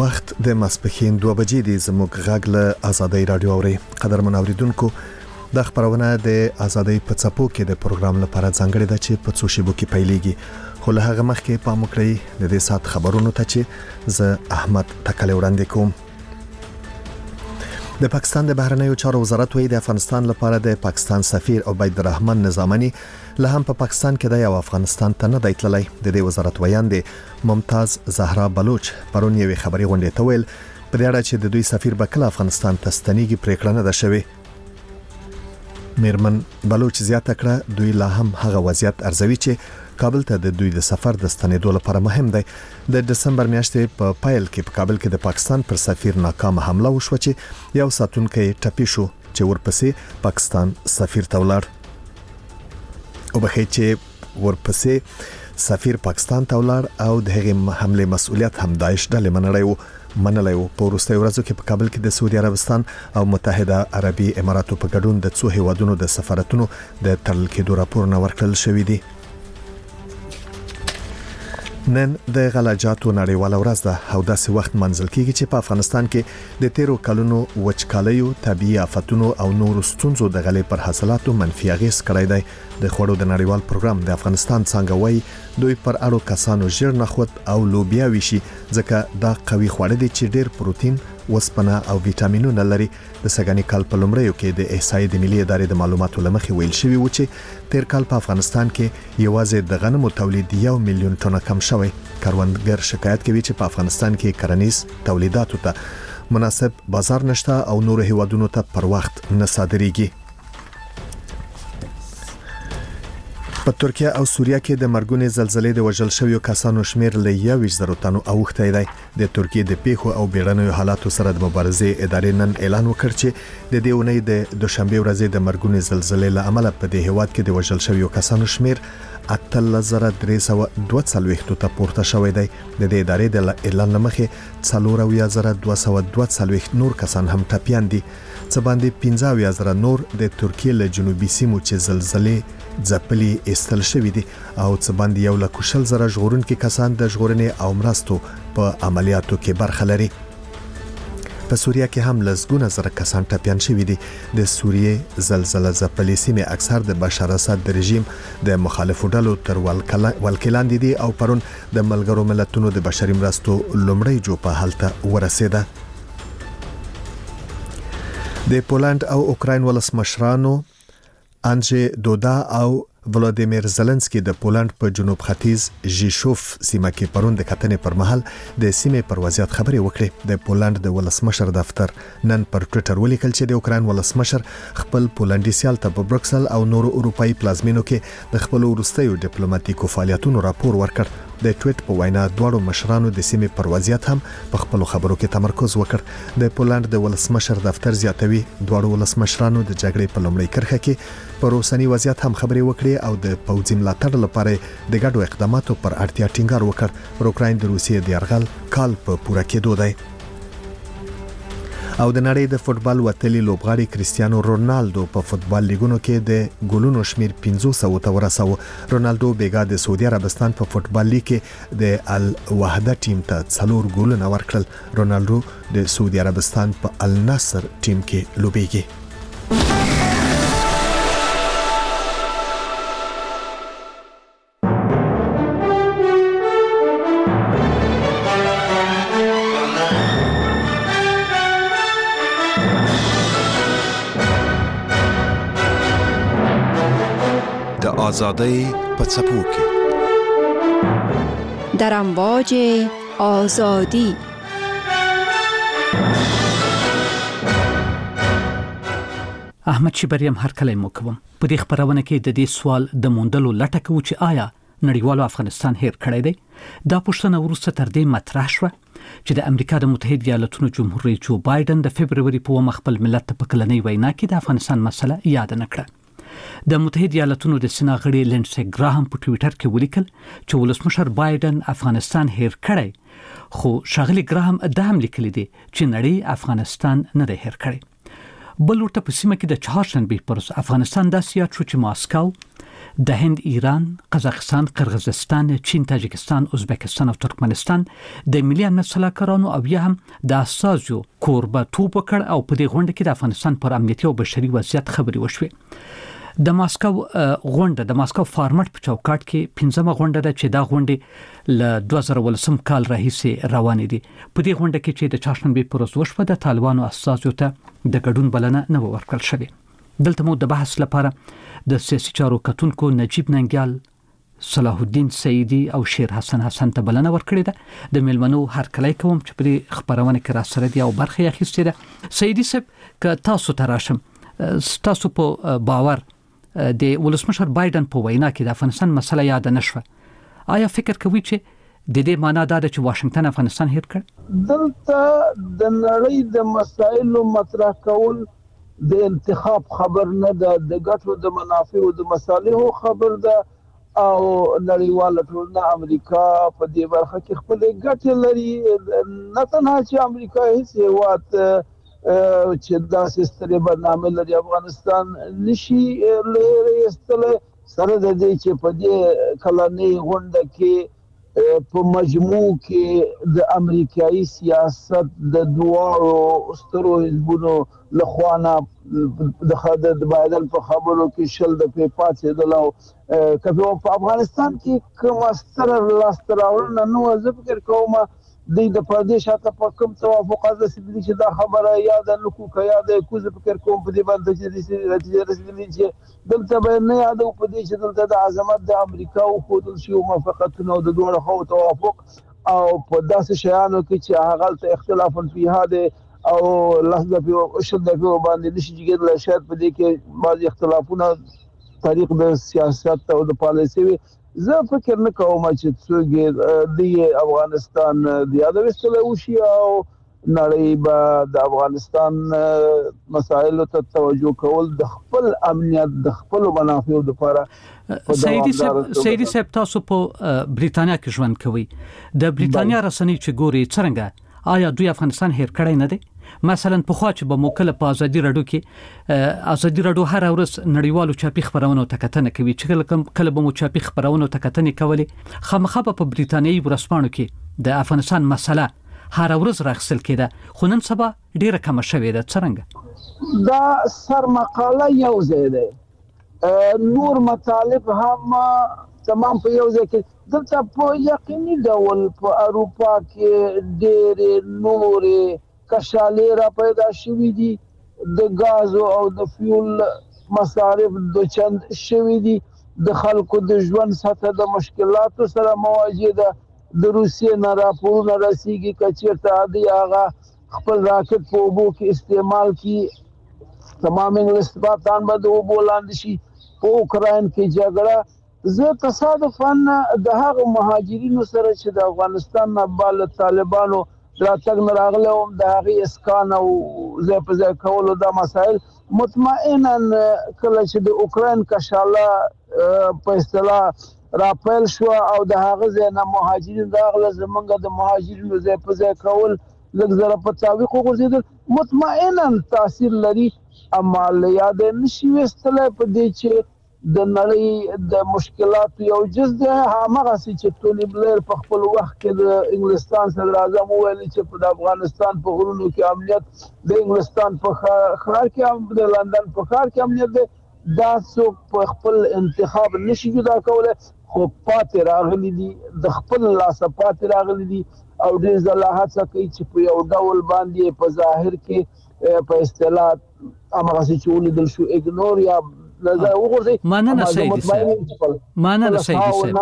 وخت د ماسپښین 2 بجې دی. زموږ غږ له آزادۍ رادیو اوري. قدرمن اوریدونکو، د خبرونه د آزادۍ په څپو کې د پروګرام لپاره ځانګړی ده چې په څو شیبو کې پیلېږي. خو له هغه مخکې پام وکړئ د دې سات خبرونو ته چې زه احمد تکلی وړاندې کوم. د پاکستان د بهرنیو چارو وزارت وایي د افغانستان لپاره د پاکستان سفیر عبید الرحمن نظامني له هم په پاکستان کې د یو افغانستان ته نه دی تللی. د دې وزارت ویاند ممتاز زهرا بلوچ پرون یوې خبري غونډې ته ویل په دې اړه چې د دوی سفیر به کله افغانستان ته ستنېږي پریکړه نه ده شوې. میرمن بلوچ زیاته کړه دوی لا هم هغه وضعیت ارزوي چې کابل ته د دوی د سفر د ستنېدو لپاره مهم دی. د دسمبر میاشتې په پایل کې په کابل کې د پاکستان پر سفیر ناکامه حمله وشوه چې یو ساتونکی ټپي شو چې ورپسې پاکستان سفیر ته ولاړ. او بخې چې ورپسې سفیر پاکستان ته ولاړ او د هغې حمله مسؤلیت هم داعش ډلې منلی وو. په وروستیو ورځو کې په کابل کې د سعودي عربستان او متحده عربي اماراتو په ګډون د څو هیوادونو د سفارتونو د تړل کېدو راپورونه ورکړل شوي دي. نن د غلاجاتو نړیواله ورځ ده او داسې وخت منځل کېږي چې په افغانستان کې د تیرو کلونو وچکالیو، طبيعي آفتونو او نورو ستونزو د غلې پر حاصلاتو منفي اغېز کړی دی. د خوړو د نړیوال پروګرام د افغانستان څنګه وایي دوی پر اړو کسانو ژر نخود او لوبیا ویشي ځکه دا قوي خواړه دي چې ډېر پروتین، وسپنه او ویټامینونه لري. د سګانی کال په لومړیو کې د احصایې د ملي ادارې د معلوماتو لمخې ویل شوی و چې تیر کال په افغانستان کې یوازې د غنمو تولید 1 میلیون ټنه کم شوی. کروندګر شکایت کوي چې په افغانستان کې کرنیز تولیداتو ته مناسب بازار نشته او نور هیوادونو ته پر وخت نه صادریږي. په ترکیه او سوریه کې د مرګونې زلزلې د وژل شویو کسانو شمیر له 21,000 تنو اوښتی دی. د ترکیه د پیښو او بیړنیو حالاتو سره د مبارزې ادارې نن اعلان وکړ چې د دې اونۍ د دوشنبه ورځې د مرګونې زلزلې له امله په دې هیواد کې د وژل شویو کسانو شمیر 8342 ته پورته شوی دی. د دې ادارې د اعلان لمخې 4222 نور کسان هم ټپیان دي. څه باندې 15000 نور د ترکیه له جنوبي سیمو چې زلزلې ځپلي ایستل شوی دي او څه باندې 1,000 ژغورونکي کسان د ژغورنې او مرستو په عملیاتو کې برخه لري. په سوریه کې هم لسګونه زره کسان ټپیان شوي دي. د سوریې زلزلې ځپلي سیمې اکثر د بشار اسد د رژیم د مخالفو ډلو تر ولکې لاندې دي او پرون د ملګرو ملتونو د بشري مرستو لومړی جوپه هلته ورسېده. د پولند او اوکراین ولسمشرانو انجی دودا او ولادیمیر زلنسکی د پولند په جنوب ختیځ ژیشوف سیمه کې پرون د کتنې پر مهال د سیمې پر وضعیت خبرې وکړې. د پولند د ولسمشر دفتر نن پر ټوئیټر ولیکل چې د اوکراین ولسمشر خپل پولندي سیال ته په برکسل او نورو اروپایي پلازمینو کې د خپل وروستیو ډیپلوماټیکو فعالیتونو راپور ورکړ. د ټویټ په وینا دواړو مشرانو د سیمې پر وضعیت هم په خپل خبرو کې تمرکز وکړ. د پولند د ولسمشر دفتر زیاتوي دواړو ولسمشرانو د جګړې په لومړۍ کرښه کې پر اوسنی وضعیت هم خبرې وکړې او د پوځي ملاتړ لپاره د ګډو اقداماتو پر اړتیا ټینګار وکړ. پر اوکراین د روسیې د یرغل کال په پوره کېدو دی. او د نړۍ د فوتبال وتلی لوبغاړي کریستیانو رونالدو په فوتبال لیګونو کې د ګولونو شمیر 500 ته ورساوه. رونالدو بیګا د سعودي عربستان په فوتبال لیګ کې د الوحده ټیم ته 4 ګولونه ورکړل. رونالدو د سعودي عربستان په النصر ټیم کې لوبېږي. آزادی په څپو کې در امواج آزادی. احمد شبریم هر کله مو کوم په دې خبرونه کې د دې سوال د موندلو لټه کوو چې آیا نړیوالو افغانستان هیر کړی دی. دا پوښتنه وروسته تر دې مطرح شوه چې د امریکا د متحده ایالاتونو جمهور رئیس جو بایدن د فبرवरी په خپل ملت په کلنۍ وینا کې د افغانستان مسله یاد نه کړه. د متحده ایالاتونو د سنا غړي لینډسي ګراهم په ټوئیټر کې ولیکل چې ولسمشر بایدن افغانستان هیر کړی، خو شاغلي ګراهم د هم لیکلي دي چې نړۍ افغانستان نه دی هیر کړی. بل ورته په سیمه کې د چهارشنبه پر ورځ افغانستان داسې یاد شو چې ماسکو د هند، ایران، قزاقستان، قرغیزستان، چین، تاجکستان، ازبکستان او ترکمنستان د ملي امنیت سلاکارانو او یا هم د اساسو کوربتوب وکړ او په دې غونډه کې د افغانستان پر امنیتي او بشري وضعیت خبري وشوه. د ماسکو غونډه د ماسکو فارمټ په چوکاټ کې 15مه غونډه ده چې دا غونډه ل 2018 کال راهیسې روانې دي. په دې غونډه کې چې د چاشنبه پر ورځ وشوه د طالبانو اساسو ته د ګډون بلنه نه ورکړل شوه. دلته مو د بحث لپاره د سیاسي چارو کتونکو نجیب ننګیال، صلاح الدین سیدی او شیر حسن ته بلنه ورکړې ده. د ملمنو هرکلی کوم چې په خبرونه کې را سره دي او برخه اخیستې ده. سیدی صاحب که تاسو تراشم تاسو په باور د ولسمشر بایدن په وینا کې د افغانستان مسله یاد نشوه، آیا فکر کوي چې د دې معنی دا ده چې واشنگټن افغانستان هیر کړ؟ دلته د نړۍ د مسایلو مطرح کول د انتخاب خبر نه ده، د ګټو د منافعو د مصالحو خبر ده او نړیواله ټولنه امریکا په دې برخه کې خپل ګټې لري. نه تنها چې امریکا هیڅ هیواد چې داسې سترې برنامه لري افغانستان نشي لري استله، سره د دې چې په دې کلنۍ غونډه کې په مجموع کې د امریکایي سیاست د دوه سترو حزبونو لخوانه د بایدن په خبرو کې شل د پیپاتې دلو کفي په افغانستان کې کوم ستر لاستراورنه نو زه فکر کوم د پردیش حتی په کوم توافق از رسیدلی چې دا خبره یاد نکو که یاد کوزه فکر کوم په دې باندې چې نتیجه رسیدلی چې دلته به نه یادو په دې چې دلته د عظمت د امریکا او خودل شي او موافقتونه د دوه خو توافق او په داسې شیانو کې چې هغه اختلاف فيها ده او لحظه په شد په باندې نشي جوړل شاید په دې کې بعض اختلافونه تاریخ د سیاست او د پالیسي زه فکر نه کوم چې څوک د افغانستان د یادوستل وشي او نړۍ به د افغانستان مسایلو ته توجه کول د خپل امنیت د خپل منافعو لپاره. سیدی صاحب تاسو په بریتانیا کې ژوند کوي، د بریتانیا رسنۍ چې ګوري څنګه آیا دوی افغانستان هیر کړی نه دی؟ مثلا په خوا چې به موکل په ازادي رادیو کې ازادي رادیو هر ورځ نړیوالو چاپی خبرونو ته کتنه کوي چې کله به مو چاپی خبرونو ته کتنه کوي خامخا په بریتانیایی ورسپانو کې د افغانستان مسله هر ورځ راخصل کېده، خو نن سبا ډیره کم شوې ده. څنګه دا سر مقاله یو ځای ده، نور مطالب هم تمام په یو ځای کې دلته په یقیني ډول په اروپا کې ډېر نور کشالې را پیدا شوې دي، د غاز او د فیول مصارف د چند شوې دي، د خلکو د ژوند سطح د مشکلاتو سره مواجه ده. د روسیې نه راپورونه رسیږي چې چیرته عادي هغه خپل راکټ په اوبو کې استعمال کی تمام انګلیسان به د اوبو لاندې شي. په اوکراین کې جګړه، زه تصادفاً د هغو مهاجرینو سره چې د افغانستان نه بال طالبانو راتګ نه راغلی وم د هغې اسکان او ځای په ځای کولو دا مسایل مطمئنا کله چې د اوکراین کشاله په اصطلاح راپیل شو او د هغه ځای نه مهاجرین راغله، زمونږ د مهاجرینو ځای په ځای کول لږ زره په تعویق وغورځېدل، مطمئنا تاثیر لري. اما له یاد نشي ویستلی په دې چې د نړۍ د مشکلاتو یو جز ده همغسې چې ټوني بلیر په خپل وخت کې د انګلستان صدر اعظم وویل چې په افغانستان په غرونو کې امنیت، د انګلستان په ښار کې د لندن په ښار کې امنیت ده، دا څوک په خپل انتخاب نشي جدا کولی، خو پاتې راغلي دي، د خپل لاسه پاتې راغلي دي او ډېر ځله هڅه کوي چې په یو ډول باندې په ظاهر کې په اصطلاح همغسې چې ولیدل شو اګنور یا مننه سیدی صاحب.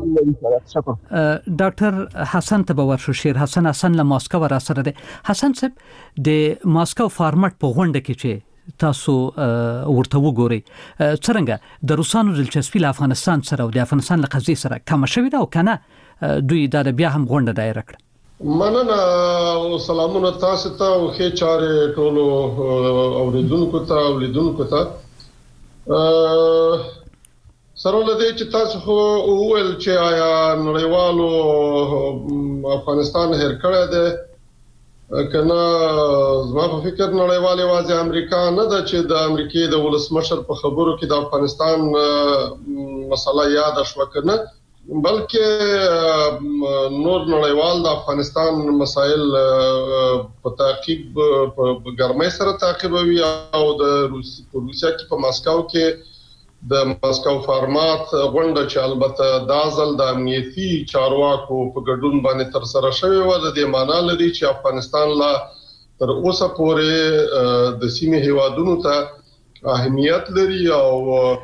ډاکټر حسن ته ورشو، شیر حسن له ماسکو را سره ده. حسن صاحب د ماسکو فارمټ په غونډه کې چې تاسو ورته وګورئ څنګه د روسانو دلچسپي له افغانستان سره او د افغانستان له قضیې سره کم شوې ده او کنه دوی دا بیا هم غونډه دایره کړه؟ مننه او سلامونه تاسو ته او ښه چارې ټولو اوریدونکو ته او لیدونکو ته. سره لدې چې تاسو خو وویل چې آیا نړیوالو افغانستان هیر کړی دی کنه؟ زما په فکر نړیوال واځي امریکا نه ده چې د امریکای د ولسمشر په خبرو کې د افغانستان مسله یاد شو کنه بلکې نور نړیوال د افغانستان مسایل په تعقیب په ګرمۍ سره تعقیبوي او د روسیا کې په ماسکو کې د ماسکو فارمات غونډه چې البته د ځل د امنیتي چارواکو په ګډون باندې تر سره شوی و د دې معنی لري چې افغانستان لا تر اوسه پورې د سیمې هیوادونو ته اهمیت لري او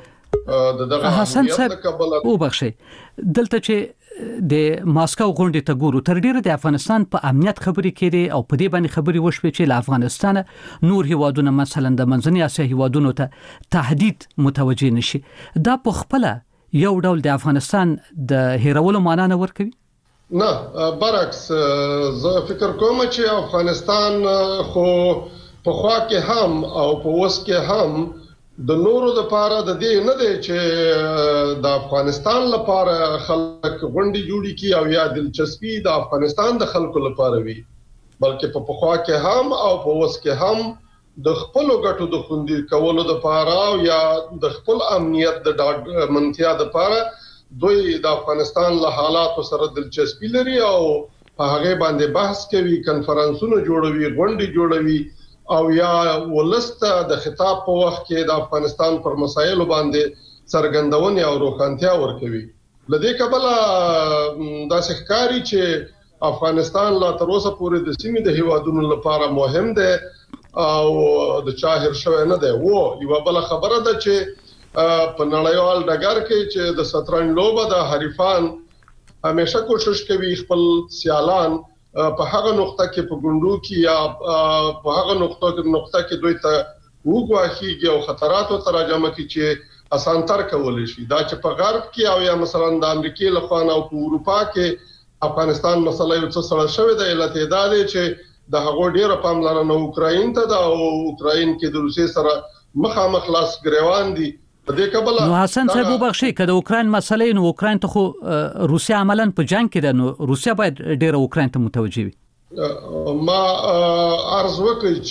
دغه حسن صاحب وبخښي دلته چې د ماسکو غونډې ته ګورو تر ډیره د افغانستان په امنیت خبرې کړي او په دې باندې خبرې وشوي چې له افغانستان نور هیوادونه مثلا د منځنۍ اسیا هیوادونو ته تهدید متوجه نشي دا په خپل یو ډول د افغانستان د هیرولو معنا نه ورکوي نه برعکس زه فکر کوم چې افغانستان خو په خوا کې هم او په وس کې هم د نورو د پاره د دې نه دی چې د افغانستان لپاره خلک غونډې جوړي کی او یا دلچسپي د افغانستان د خلکو لپاره وي بلکې په خوا کې هم او په وس کې هم د خپل ګټو د خوندي کولو د پاره او یا د خپل امنیت د منتیا د پاره دوی د افغانستان له حالاتو سره دلچسپي لري او په هغه باندې بحث کوي کانفرنسونه جوړوي غونډې جوړوي او یا ولسته د خطاب په وخت کې د افغانستان پر مسایلو باندې څرګندونې او روښانتیا ورکوي لدې کبله دا ښکاری چې افغانستان لا تر اوسه پورې د سیمې د هیوادونو لپاره مهم دی او د چاهر شوی نه دی یو بل خبره ده چې په نړیوال ډګر کې چې د شطرنج لوبه د حریفان همیشه کوشش کوي خپل سیالان په هغه نقطه کې په ګوندو کې یا په هغه نقطه کې دوی ته وګواهيږي او خطرات او تراجمه کې چې اسانتر کول شي دا چې په غرب کې او یا مثلا د امریکای له خوا او په اروپا کې افغانستان مسله یو څه سره شوې ده علت دا دی چې د هغه ډیره پاملرنه اوکراین ته دا او اوکراین کې د روسي سره مخامخ لاس ګریوان دي نو حسن صاحب وبخښي کله اوکراین مسلې نو اوکراین ته خو روسیا عملاً په جنگ کې ده نو روسیا باید ډیره اوکراین ته متوجه وي ما عرض وکړ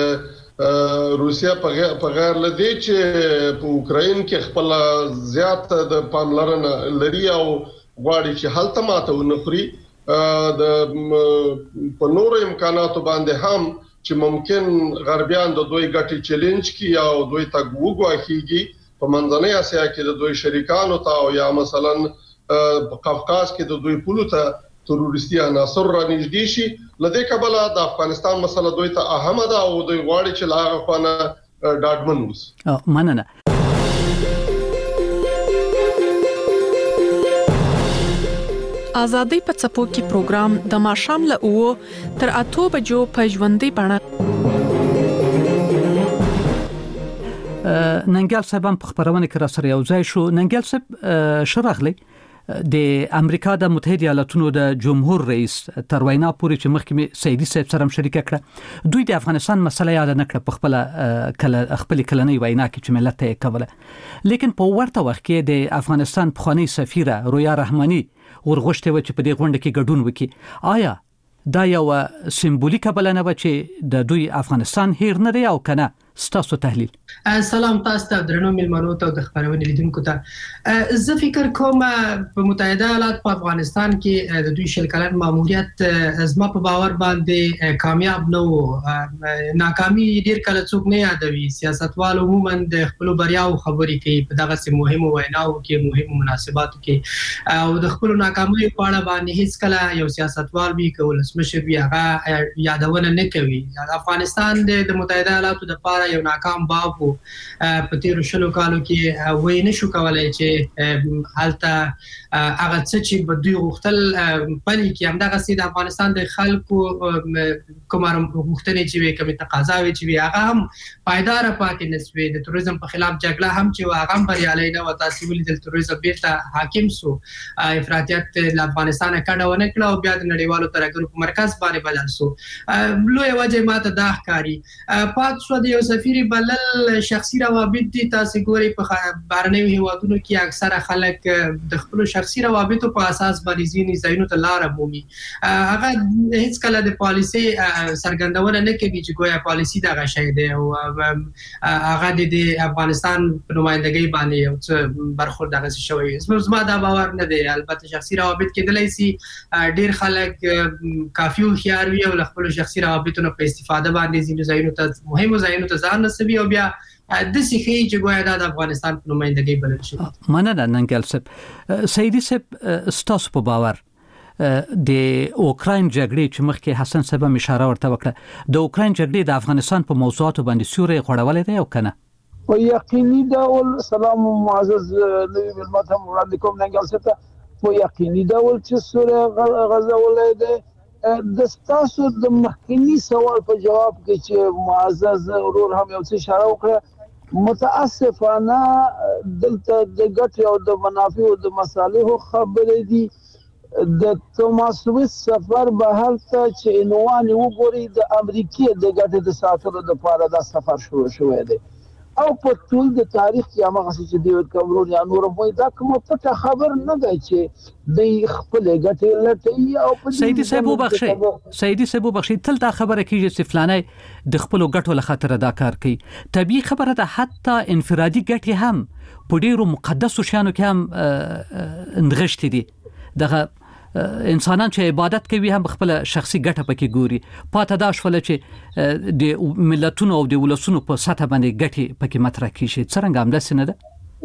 چې روسیا په غیر لدی چې په اوکراین کې خپل زیات د پاملرنه لري او غواړي چې هلته ماته ونخري د په نورو امکاناتو باندې هم چې ممکن غربیان د دوی ګټي چیلنج کی او دوی ته وګواهيږي په منځنۍ اسیا کې د دوی شریکانو ته او یا مثلا په قفقاز کې د دوی پولو ته تروریستي عناصر را نږدې شي لدې کبله د افغانستان مسله دوی ته اهمه ده او دوی غواړي چې لاغه خونه ډاډمن اوسي مننه آزادۍ په څپو کې پروګرام د ماښام له 9 تر 8 بجو په ژوندۍ بڼه ننګیال صاحب په خبرونه کې را سره یو ځای شو ننګیال صاحب شرغلی د امریکا د متحده ایالاتونو د جمهور رئیس تر وینا پورې چې مخکې سیدی صاحب سره شریک کړه دوی د افغانستان مسله یاد نه کړ په خپل کلنۍ وینا کې چې ملت ته کوله لیکن په ورته وخت کې د افغانستان پخوانی سفیره رویا رحماني ورغښته و چې په دې غونډه کې ګډون وکړي آیا دا یو سمبولیک بلنه و چې د دوی افغانستان هیر نه دی او کنه ستاسو تحلیل سلام تاسو ته درنو ملمنو ته د خبرونه لیدونکو ته زه فکر کوم په متحده ایالات په افغانستان کې د دوی شل کلن ماموریت ازما په باور باندې کامیاب نه وو ناکامي ډیر کله څوک نه یادوي سیاستوال عموما د خپل بریاو خبرې کوي په دغه سه مهمه ویناو کې مهمه مناسباتو کې او د خپل ناکامۍ په اړه باندې هیڅ کله یو سیاستوال وی کول سمشر بیا یادونه نه کوي افغانستان د متحده ایالاتو د پاره یو ناکام باب په تیر شلو کالو کې وای نه شو کولای چې حالت هغه چې په دوی غوښتل پني کې همدغه سید افغانستان د خلکو کومه غوښتنې چې کومه تقاضا وي چې هغه هم پایدار پاتې نسوي د توریزم په خلاف جګړه هم چې هغه بریالي نه و تاسو ولې د توریزم بیرته حاکم سو افراطیت له افغانستان کډونه کړه او بیا د نړیوالو ترګرو په مرکز باندې بدل سو لوی وجه ماته دا ښکاری پات شو د یو سفیر بلل شخصي روابط دي تاسو ګوري په بهرنیو هیوادونو کې اکثره خلک د خپل شخصي روابطو په اساس باندې ځینې ځایونو ته لار مومي هغه هیڅ کله د پالیسي سرګندونه نه کوي چې ګویا پالیسي دغه شی دی او هغه د افغانستان په نمائندګۍ باندې یو څه برخورد دغه شوی زما دا باور نه دی البته شخصي روابط کېدلای شي ډیر خلک کافي خيار وي او خپل شخصي روابطونو په استفاده باندې ځینې ځایونو ته مهمو ځایونو ته ځان نسبي او بیا د سیخي چې ګویا د افغانستان په نمائندګۍ بلل شي مننه ننګل صاحب سیدی صاحب ستاسو په باور د اوکراین جګړې چې مخکې حسن صاحب اشاره ورته وکړه د اوکراین جګړې د افغانستان په موضوعاتو باندې سیوري غوړولې ده او کنه په یقیني ډول سلام معزز نوی ملمت هم وړاندې کوم ننګل صاحب په یقیني ډول چې سوره غزولې ده د تاسو د مخکنی سوال په جواب کې چې معزز ورور هم یو څه اشاره وکړه متاسفانه دلته د ګټ او د منافع او د مصالحو خبرې دي د توماس ویس سفر بهر ته چې عنوان وګوري د امریکای د ګټ د ساتلو لپاره دا سفر شروع شوی دی او په ټول د تاریخ کې هغه چې دیوید کامرون یا نور مو دا کوم پټه خبر نه دی چې د خپل ګټې لټي او په سیدی صاحب وبخښي تل دا خبره کیږي چې فلانه د خپل ګټو لخاطر ادا کار کوي طبيعي خبره ده حتی انفرادي ګټې هم په ډیرو مقدسو شانو کې هم نغښتې دي دغه انسانان چې عبادت کوي هم خپل شخصي ګټه پکې ګوري پاته دا شول چې د ملتونو او د ولسونو په سطح باندې ګټه پکې مطرح کیږي څنګه هم داسې نه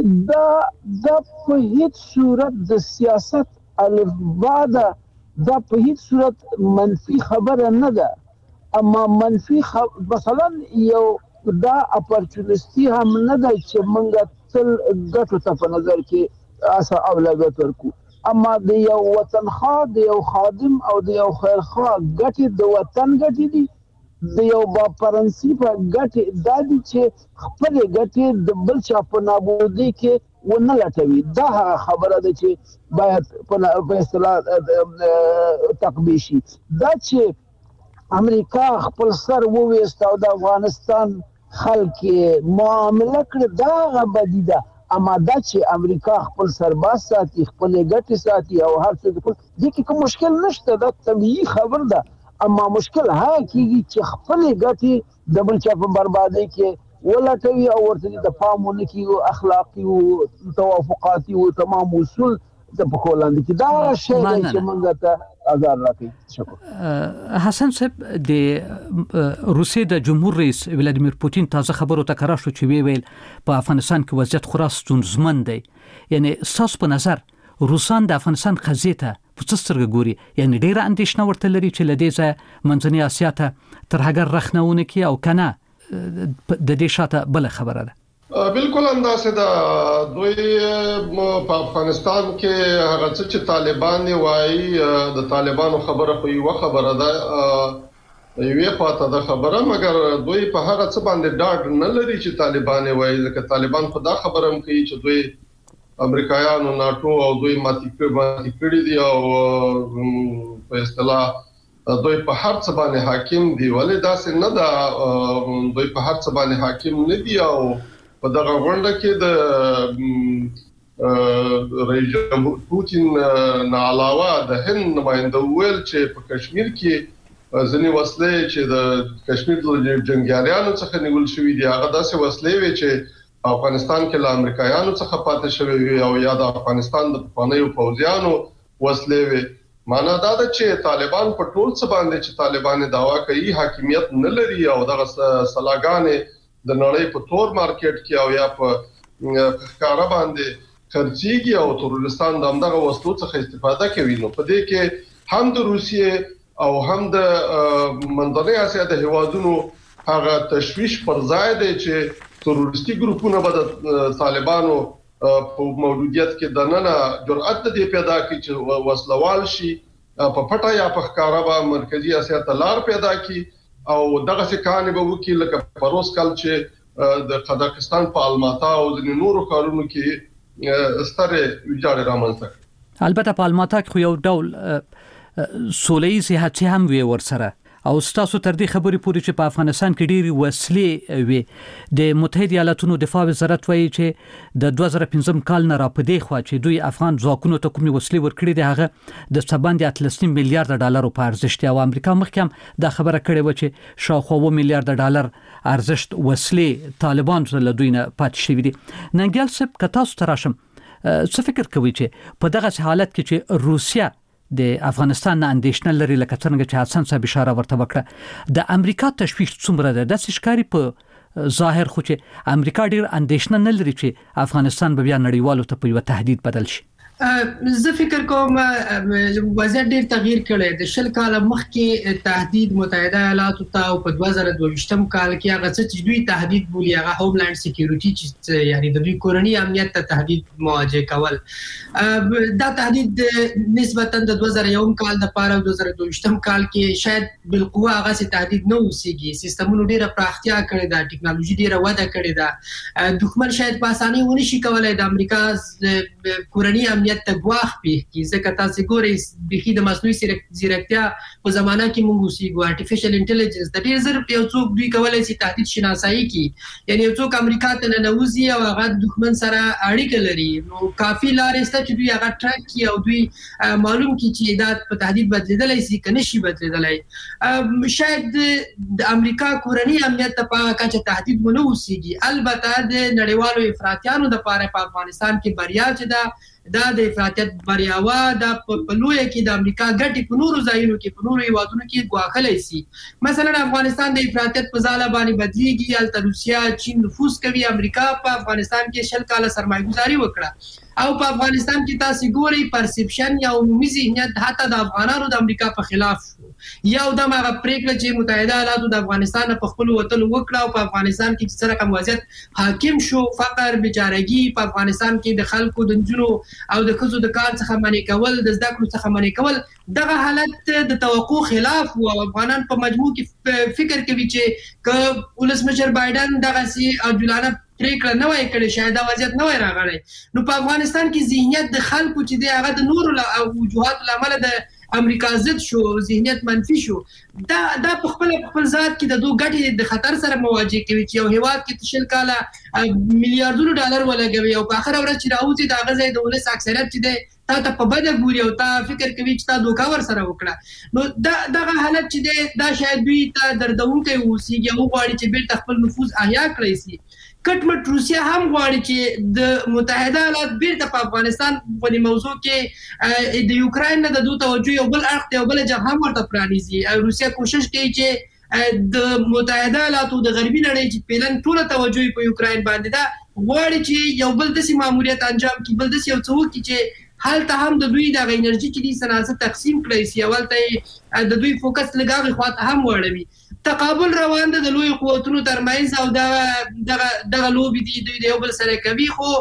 ده دا په هیڅ صورت د سیاست الفبا دا په هیڅ صورت منفي خبره نه ده اما منفي مثلا یو دا اپورچونیسټي هم نه ده چې موږ تل ګټو ته په نظر کې اسه اولویت ورکو اما د یو وطن خوا د یو خادم او د یو خیر خوا ګټې د وطن ګټې دي د یو با پرنسيپه ګټې د دې چې خپل ګټې د بل چا په نابودي کې ونه لټوي دا خبره ده چې باید په اصطلاح تقبیح شي دا چې امریکا خپل سر وويست او د افغانستان خلک معامله کړ دا غبدي ده اما دا چې امریکا خپل سرباز ساتي خپل ګټې ساتي او هر څه د دې کې کوم مشکل نشته دا طبيعي خبر ده اما مشکل ها کیږي چې خپل ګټې د بل چا په بربادي کې ولټوي او ورته د پامونه کې اخلاقي او توافقاتي او تمام اصول د پخولاند کې دا شی چې موږ ته آزاد راکړي شکر حسن صاحب د روسیې د جمهور رئیس ولادیمیر پوتین تازه خبرو ته قرار شو چې ویل په افغانستان کې وضعیت خورا ستونزمن دی یعنی تاسو په نظر روسان د افغانستان قضیه ته په څه سترګه ګوري یعنی ډیره اندېښنه ورته لري چې لدې ځای منځنۍ اسیا ته تر هغه رخنهونه کې او کنه د دې شاته بل خبره ده بالکل اندازه دا دوی په افغانستان کې هغه چې طالبان وایي د طالبانو خبره خو یو خبره ده یوه پاته د خبره مګر دوی په هغه څه باندې ډاډ نه لري چې طالبان وایي ځکه طالبان خدا خبره هم کوي چې دوی امریکایانو ناتو او دوی ماتي کړی دي او په اصطلاح دوی په هر څه باندې حاکم دي ولې داسې نه ده دوی په هر څه باندې حاکم نه دي او په دغه غونډه کې د رئیس جمهور پوتین نه علاوه د هند نماینده ویل چې په کشمیر کې ځینې وسلې چې د کشمیر د جنگیالیانو څخه نیول شوې دي هغه داسې وسلې وي چې افغانستان کې له امریکایانو څخه پاتې شوې وي او یا د افغانستان د پخوانیو پوځیانو وسلې وي معنا دا ده چې طالبان په ټول څه باندې چې طالبان دعوا کوي حاکمیت نه لري او دغه سلاګانې د نړۍ په تور مارکیټ کې او یا په ښکارا باندې خرڅيږي او ترورستان د همدغه وسلو څخه استفاده کوي نو په دې کې هم د روسیې او هم د منځنۍ اسیا د هیوادونو هغه تشویش پر ځای دی چې تروریستي ګروپونه به د طالبانو په موجودیت کې د نن جرأت دې پیدا کړي چې وسلوال شي په پټه یا په ښکارا به مرکزی اسیا ته لار پیدا کړي او دغه څه به وکړي لکه پروس کال چې د قزاقستان په الماتا او د نورو ښارونو کې ستره ویجاړ رامنځته کړ البته په الماتا کې یو ډول سوله‌ای هڅې هم وی ورسره او ستاسو تر دې خبرې پورې چې په افغانستان کې ډېری وسلې وي د متحده ایالاتونو دفاع وزارت وایي چې د 2015 کال نه را پدې خوا چې دوی افغان ځواکونو ته کومې وسلې ورکړي دي هغه د سباندې 3 میلیارډ ډالر په ارزښت او امریکا مخکې دا خبره کړې و چې شاوخوا 1 میلیارډ ډالر ارزښت وسلې طالبان له دوی نه پاتې شوي دي. ننګیال صاحب که تاسو ته راشم څه فکر کوي چې په دغه حالت کې چې روسیا د افغانستان نه اندېښنه لري لکه څنګه چې حسن صاحب اشاره ورته وکړه د امریکا تشویش څومره ده د ښکاری په ظاهر خو چې امریکا ډیر اندېښنه نه لري چې افغانستان به بیا نړیوالو ته په یو تهدید بدل شي. زه فکر کوم وضعیت ډیر تغییر کړی د 10 کال مخکې تهدید متحده ایالاتو ته او په 2022م کال کې هغه چې دوی تهدید بولي هغه هوملند سکیورټي چې یعنی د دوی کورنی امنیت ته تهدید مواجه کول دا تهدید نسبتا د 2001 کال د پاره او 2022م کال کې شاید بالقوه هغه چې تهدید نه وسیږي سیستمونو ډیره پراختیا کړې ده ټکنالوژي ډیره وده کړې ده دښمن شاید په اسانۍ ونشي کولای د امریکا کورنی امنیت ته ګواښ پیښ کی ځکه تاسو ګورئ بخي د مصنوعي ځیرکتیا په زمانہ کې موږ اوسېږو ارتفیشل انټيليجنس د ډیر زر یو څوک دوی کولای شي تهدید شناسایی کی یعنی یو څوک امریکا ته نه نوځي او هغه د دښمن سره اړیکه لري نو کافي لارې ست چې دوی هغه ټریک کی او دوی معلوم کی چې دا په تهدید بدلیدلای شي کنه شي بدلیدلای شاید د امریکا کورنی امنیت په کچه تهدید ونه اوسېږي البته د نړیوالو افراطیانو د پاره په افغانستان کې بریا چې دا د افراطیت بریاوه د پلوې کې د امریکا ګټي په نورو ځایونو کې په نورو هیوادونو کې ګواخلای شي مثلا افغانستان د افراطیت په ځاله باندې بدلیږي الته روسیا چین نفوذ کوي امریکا په افغانستان کې 10 کال سرمایه‌ګزاري وکړه او په افغانستان کې تاسو ګورئ پرسپشن یا عمومي ذهنیت حتی د افغانانو د امریکا په خلاف یو د هغه پریکړه چې متحده ایالاتو د افغانستان په خپل وطن وکړه او په افغانستان کې چې سره کوم وضعیت حاکم شو فقر بیچارهګي په افغانستان کې د خلکو د جنو او د خزو د کار څخه منې کول د زده کړو څخه منې کول دغه حالت د توقع خلاف او افغانان په مجموع کې فکر کوي چې ک ولسمشر بایدن دغه سي عادلانه پریکړه نه وای کړې شاید دا وضعیت نه وای راغلی نو په افغانستان کې ذهنیت د خلکو چې د هغه د نورو وجوهات لامل د امریکا ضد شو ذهنیت منفي شو دا په خپل ذات کې د دوه ګټې د خطر سره مواجه کوي چې یو هیواد کې 10 کاله میلیارډونو ډالر ولګوي او په اخر ورځ چې راوځي دا غزې د ولس اکثریت چې تا په بده ګوري او تا فکر کوي چې تا دوکا ور سره وکړه نو دا حالت چې دا شاید دوی ته دردونکې وسی یو غواړي چې بیرته خپل نفوذ احیا کړی شي کټمټ روسیا هم غواړي چې د متحده ایالات بیرته په افغانستان په موضوع کې د یوکرين نه د دوه توجه یو بل اړخ ته بل جبهه ورته پرانیزي روسیا کوشش کوي چې د متحده ایالاتو د غربي نړۍ چې پلان ټول توجه په یوکرين باندې دا غواړي چې یو بل دسي ماموریت انجام کړي بل دسي یو څوک چې حالت هم د دوی د انرژي چې دي صنعت تقسیم کړی سی اولته د دوی فوکس لګاوي خواته هم وړوي تقابل روان د لوی قوتونو ترمنځ او دغه لوبي دي دوی د یو بل سره کوي خو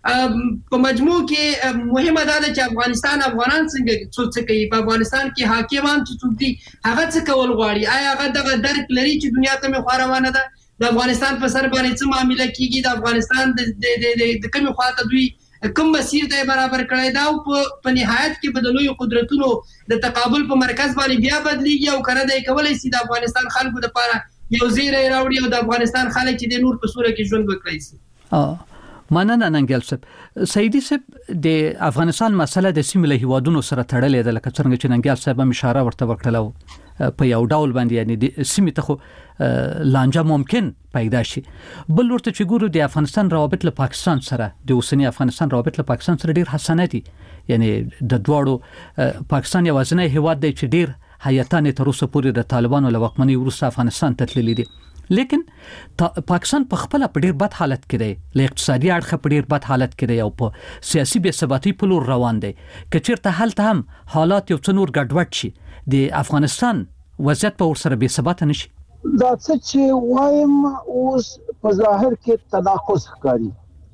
په مجموع کې مهمه ده چې افغانان څنګه څه کوي په افغانستان کې حاکمان چې څوک دي هغه څه کول غواړي آیا هغه دغه درک لري چې دنیا ته مخ روانه ده د افغانستان په سر باندې څه معاملې کیږي د افغانستان د کومه خواته دوی کوم مسیر ته برابر کړی دا او په نهایت کې بدلوي قدرتونو د تقابل په مرکز باندې بیا بدلیږي او کنه د کولای شي د افغانستان خلکو لپاره یو زیری راوړي او د افغانستان خلک چې د نور په صورت کې ژوند وکړي شي مننه ننګل صاحب سیدی صاحب د افغانستان مسله د سیمه له هیوادونو سره تړلې ده لکه څنګه چې ننګل صاحب هم اشاره ورته وکړه په یو ډول باندې یعنی د سیمه ته خو لانجه ممکن پیدا شي بل ورته چې ګورو د افغانستان روابط له پاکستان سره د اوسنی افغانستان روابط له پاکستان سره ډیر حسنه دي یعنی د دواړو پاکستان یوازینی هیواد دی چې ډیر هیاتان تر اوسه پورې د طالبانو له واکمنۍ وروسته افغانستان ته تللي دي لیکن پاکستان په خپل په ډیر بد حالت کې دی له اقتصادي اړخ په ډیر بد حالت کې دی او په سیاسي بې ثباتۍ په لور روان دی کچیرته حالت هم حالات یو څه نور ګډوډ شي د افغانستان وضعیت په ورسره بې ثبات نشي دا څه چې وایم اوس په ظاهر کې تناقض ښکاري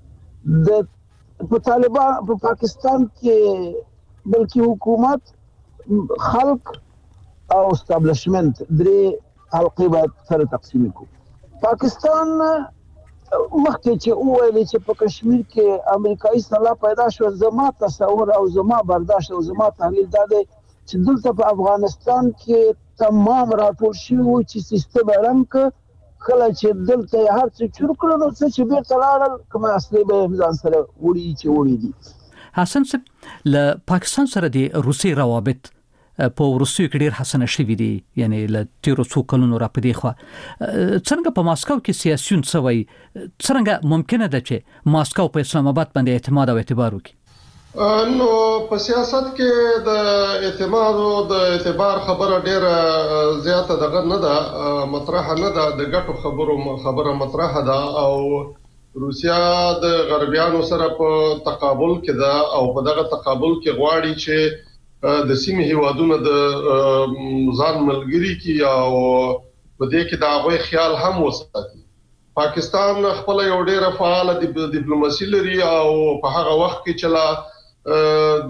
د په طالبان په پاکستان کې بلکې حکومت خلق او اسټابلیشمنت درې حلقې باید سره تقسیم کړو پاکستان مخکې چې وویل چې په کشمیر کې امریکایي صلاح پیدا شو زما تصور او زما برداشت او زما تحلیل دا دی چې دلته په افغانستان کې تمام راټول شوی چې سیستم رنګ کله چې دلته هر څه چور کړو نو څه چې بیرته لاړل کوم اصلي به ځان سره وړي دي. حسن صاحب له پاکستان سره د روسي روابط په روسیو کې ډیر حسنه شوي دي، یعنی له تیرو څو کلونو را پدې خو څنګه په ماسکو کې سیاسيون سوي څنګه ممکنه ده چې ماسکو په اسلام آباد باندې اعتماد او اعتبار وکړي؟ نو په سیاست کې د اعتماد او د اعتبار خبره ډیره زیاته دغه نه ده، مطرح نه ده، د ګټو خبره مطرح ده او روسیا د غربیانو سره په تقابل کې ده او په دغه تقابل کې غواړي چې د سیمې هیوادونو د ځان ملګری کی او په دې کې د هغه خیال هم وساتي. پاکستان خپل یو ډیره فعال ډیپلوماسي لري او په هغه وخت کې چې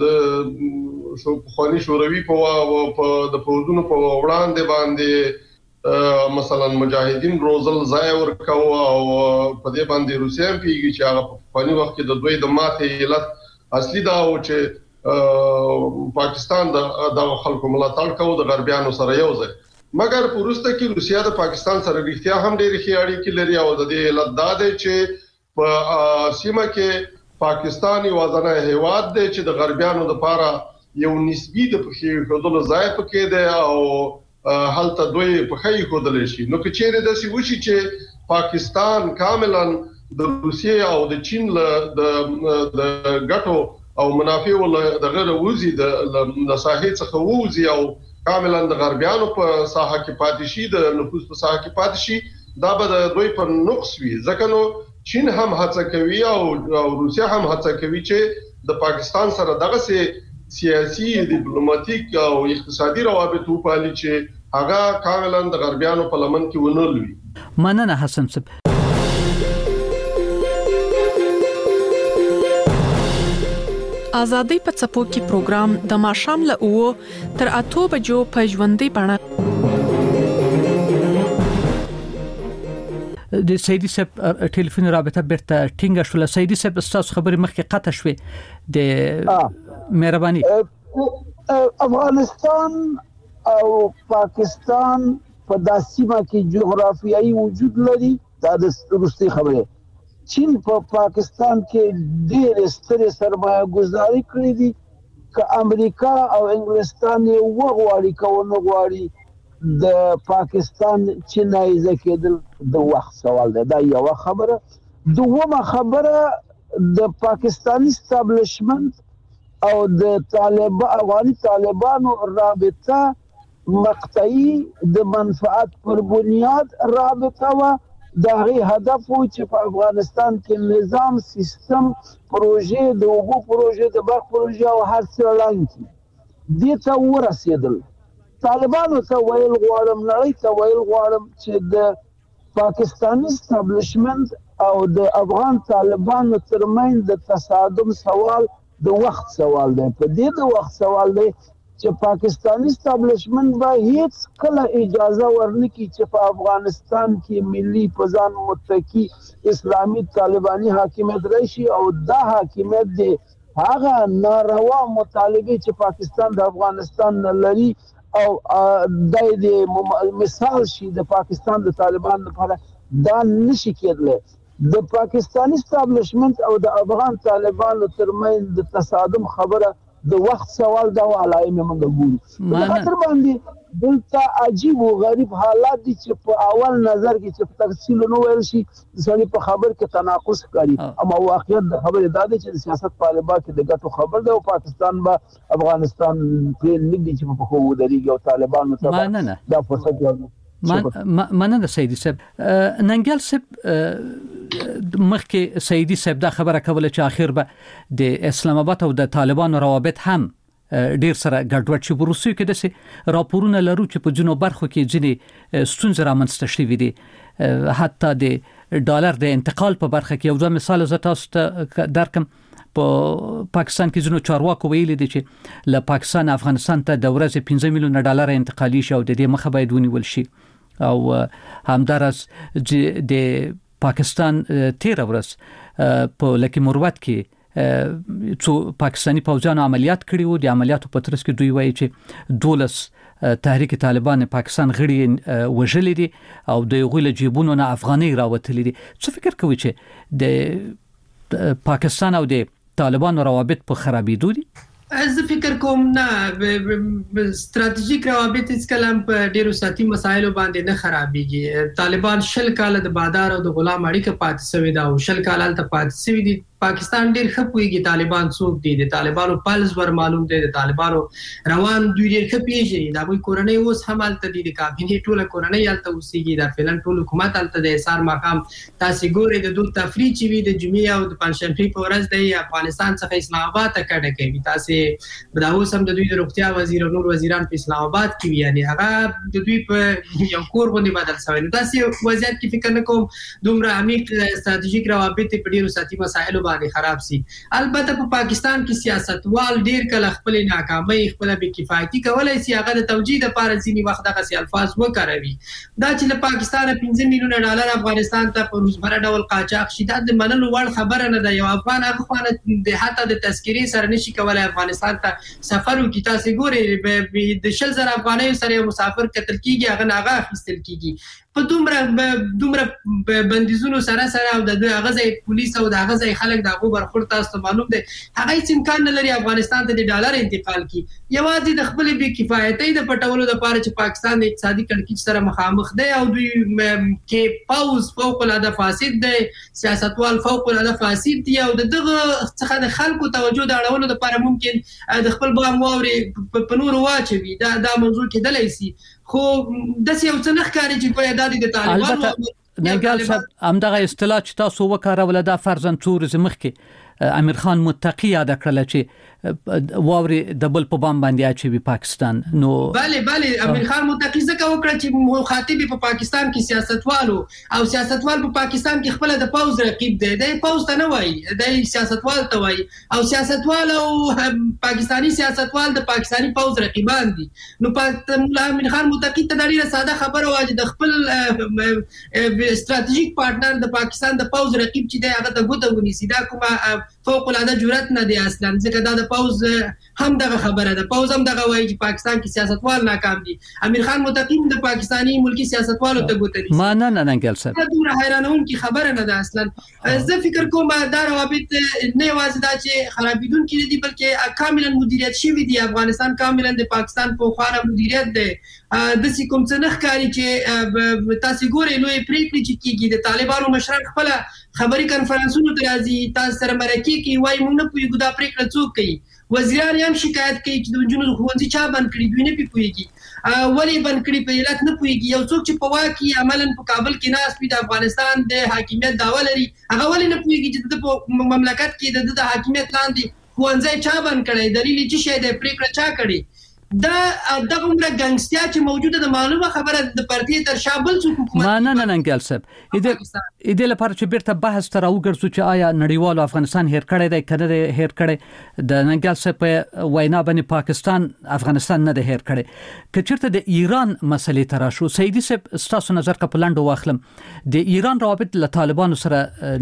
د خواني شوروي په د پوزونو په وړاندې باندې مثلا مجاهدین روزل ځای ورکاو او په دې باندې روسیا پیږي چې هغه په خواني وخت کې د دوی د ماته علت اصلي دا و چې پاکستان د خلکو ملاتړ کوي د غربیانو سره یو ځای، مګر پورسته کې روسیا د پاکستان سره رښتیا هم ډېری ښې اړیکې لري او د دې علت دا دی چې په سیمه کې پاکستان یو ځانه هیواد دی چې د غربیانو لپاره یو نسبی د پخې خودلو ځای پکې دی او هلته دوی پخې خودل شي. نو که چیرې د سی وشي چې پاکستان کاملا د روسیا او د چین د ګټو او منافع ول د غیر وزي د ساحې څخه وزي او کاملا د غربیانو په ساحه کې پاتې شي، د نفوذ په ساحه کې پاتې شي، دا به د دوی په نقص وي. ځکه نو چین هم هڅه کوي او روسیا هم هڅه کوي چې د پاکستان سره دغه سیاسي ډیپلوماټیک او اقتصادي روابط وپالي چې هغه کاملا د غربیانو په لمن کې ونه لوي. مننه حسن صاحب. آزادۍ په څپو کې پروګرام د ماښام له 9 تر 8 بجو په ژوندۍ بڼه د سیدی صاحب ټلیفون رابطه بیرته ټینګه شول. سیدی صاحب تاسو خبرې مخکې قطع شوې د مهرباني. افغانستان او پاکستان په داسیمه کې جغرافیایي وجود لري، دا د روسي خبره. چین په پاکستان کې ډېر ستر سرمایه گذاري کړې دي، که امریکا او انګلستان یې وغواړي کوو غواړي د پاکستان چینایزه کېدل د وخت سوال دی. دا یو خبره. دومره خبره د پاکستاني استابلیشمنت او د افغاني طالبانو رابطه مقطعي د منفعت پر بنیاد رابطه و. دا غي هدف و چې په افغانستان کې نظام سیستم پروژې د اوبو پروژې د برق پروژې او هر څه لانکی دې ته ورسېدل. طالبانو ته ویل غواړم، نړۍ ته ویل غواړم چې د پاکستاني استابلیشمنت او د افغان طالبانو ترمنځ د تصادم سوال د وخت سوال دی. په دې د وخت سوال دی چې پاکستاني استابلیشمنت به هیڅ کله اجازه ورنکړي چې په افغانستان کې ملي پزان متکی اسلامي طالباني حاکمیت راشي او دا حاکمیت دی هغه ناروا مطالبه چې پاکستان د افغانستان لري او د مثال شي د پاکستان د طالبان لپاره دا نشي کېدلی. د پاکستاني استابلیشمنت او د افغان طالبانو ترمنځ د تصادم خبره د وخت سوال دا علائم موږ ګورو. په خاطر باندې دلته عجیب او غریب حالات دي چې په اول نظر کې چې په تفصیل نو ویل شي ځکه په خبر کې تناقض کوي، اما واقعیت د خبره دا ده چې سیاست طالبان کې د ګټو خبر ده او پاکستان به افغانستان په نګدي چې په خو ودرېږي او طالبانو ته دا فرصت ورکړي. مننه سیدی صاحب. ننګل صاحب مخکې سیدی صاحب دا خبره کوله چې اخر به د اسلام آباد او د طالبانو روابط هم ډیر سره ګډوډ شي. په روسیو کې د راپورونه لرو چې په جنوب برخو کې ځینې ستونزې رامنځته شوې دي، حتی د ډالر د انتقال په برخه کې. یو ځل مثال زه تاسو ته درکم. په پاکستان کې ځینو چارواکو ویلي دي چې له پاکستان افغانستان ته د ورځې 15 میلیون ډالر انتقالي شي او د دې مخه باید ونیول شي. او همدارس د پاکستان 13 ورځ په لکه مروت کې څو پاکستاني پوځیانو عملیات کړي وو. د عملیاتو په ترڅ کې دوی وایي چې 12 تحریک طالبان پاکستان غړي وژلي دي او د یو غوله جیبونو نه افغاني راوتلي دي. څه فکر کوي چې د پاکستان او د طالبانو روابط په خرابېدو دي؟ زه فکر کوم نه، ستراتیژیک روابط هیڅ کلام په ډیرو ساتي مسایلو باندې نه خرابېږي. طالبان 20 کال د بادار او د غلام اړیکه پاتې شوې ده او 20 کال ته پاتې شوې دي. پاکستان ډیر ښه پوهیږي طالبان څوک دي، د طالبانو پلز ور معلوم دی، د طالبانو روان دوی ډیر ښه پیژني. دا وایي کورنۍ اوس هم هلته دي، د کابینې ټوله کورنۍ هلته اوسېږي، د فعلا ټول حکومت هلته دی. سهار ماښام تاسې ګورئ د دوی تفریح چې وي د جمعې او د پنجشنبې په ورځ دی افغانستان څخه اسلام آباد ته کډه کوي. تاسې دا اوس هم د دوی د روغتیا وزیر او نور وزیران په اسلام آباد کې وي، یعنې هغه د دوی په یو کور باندې بدل شوی. نو داسې وضعیت کې فکر نه کوم دومره عمیق ستراتیژیک روابط په ډیرو ساتي مسایلو باندې خراب شي. البته په پاکستان کې سیاستوال ډیر کله خپل ناکامۍ خپل بې کفایتي کولای شي هغه د توجیه لپاره ځینې وخت دغه سي الفاظ وکاروي. دا چې له پاکستان 15 میلیونه ډالر افغانستان ته په روزمره ډول قاچاق شي دا د منلو وړ خبره نه ده. یو افغان هغه خوانه د حتی د تذکرې سره نشي کولای افغانستان ته سفر وکړي. تاسې ګورئ د 100,000 افغانیو سره یو مسافر قتل کیږي، هغه نه هغه اخیستل کیږي په دومره بندیزونو سره او د هغه ځای پولیس او د هغه ځای خلک د هغو برخورد تاسو ته معلوم دی هغه هیڅ امکان نه لري افغانستان ته د ډالر انتقال کی. یوازې د خپل بې کفایتۍ د پټولو لپاره چې پاکستان د اقتصادي کړکېچ سره مخامخ دی او دوی کې پاوز فوق العاده فاسد دی، سیاستوال فوق العاده فاسد دي او دغه څخه د خلکو توجه د اړولو لپاره ممکن د خپل بام واوري په نور واچوي. دا موضوع کېدلی شي، خو داسې یو څه نه ښکاري چې ګویا دا د طالبانو. البته نګال صاحب همدغه اصطلاح چې تاسو وکاروله دا فرضاً څو ورځې مخکې امیر خان متقی یاد کړل چې واوري د بل په بام باندې اچوي پاکستان. نو بله امیر خان متقی ځکه وکړه چې مخاطب په پاکستان کې سیاستوالو او سیاستوال په پاکستان کې خپل د پاوز رقیب دی، د پاوز ته نه وایي، د سیاستوال ته وایي او سیاستوال او پاکستانی سیاستوال د پاکستانی پاوز رقیبان دي. نو امیر خان متقی ته ډیره ساده خبره وایي د خپل ستراتیژیک پارټنر د پاکستان د پاوز رقیب چې دی هغه ته ګوته ونیسي. دا کومه فوق العاده جرأت نه دی اصلا، ځکه دا د پاوز هم دغه خبره ده. پاوز هم دغه وایي چې پاکستان کې سیاستوال ناکام دي. امیر خان متقی د پاکستانی ملکی سیاستوالو ته ګوته نیسي. ما نه نګل صاحب دا دومره حیرانونکې خبره نه ده اصلا. زه فکر کوم دا روابط نه یوازې دا چې خرابېدونکي دي بلکې کاملا مدیریت شوي دي. افغانستان کاملا د پاکستان په خوا مدیریت دی. داسې کوم څه نه ښکاري چې تاسې ګورئ لویې پرېکړې چې کېږي د طالبانو مشران خپله خبري کنفرانسونو ته راځي، تاسو سره مرکې کوي، وایي موږ نه پوهېږو دا پرېکړه څوک کوي. وزیران هم شکایت کوي چې د نجونو ښوونځي چا بند کړي دوی نه پوهېږي، ولې بند کړي په علت نه پوهېږي. یو څوک چې په واک کې عملاً په کابل کې ناست وي د افغانستان د حاکمیت دعوه لري هغه ولې نه پوهېږي چې د په مملکت کې د حاکمیت لاندې ښوونځی چا بند کړی، دلیل یې څه شی دی، پرېکړه چا کړې. دغه عمره ګنګستیا چې موجوده د معلومه خبره د پارتي تر شابل څوک حکومت نه نګل صاحب دې لپاره چې بیرته بحث تر وګرځو چې آیا نړیوالو افغانستان هیر کړی دی کنه دی هیر کړی. د نګل صاحب وینا باندې پاکستان افغانستان نه دی هیر کړی. که چیرته د ایران مسلې تر شو سیدی صاحب ستاسو نظر کا پلاند واخلم د ایران روابط له طالبانو سره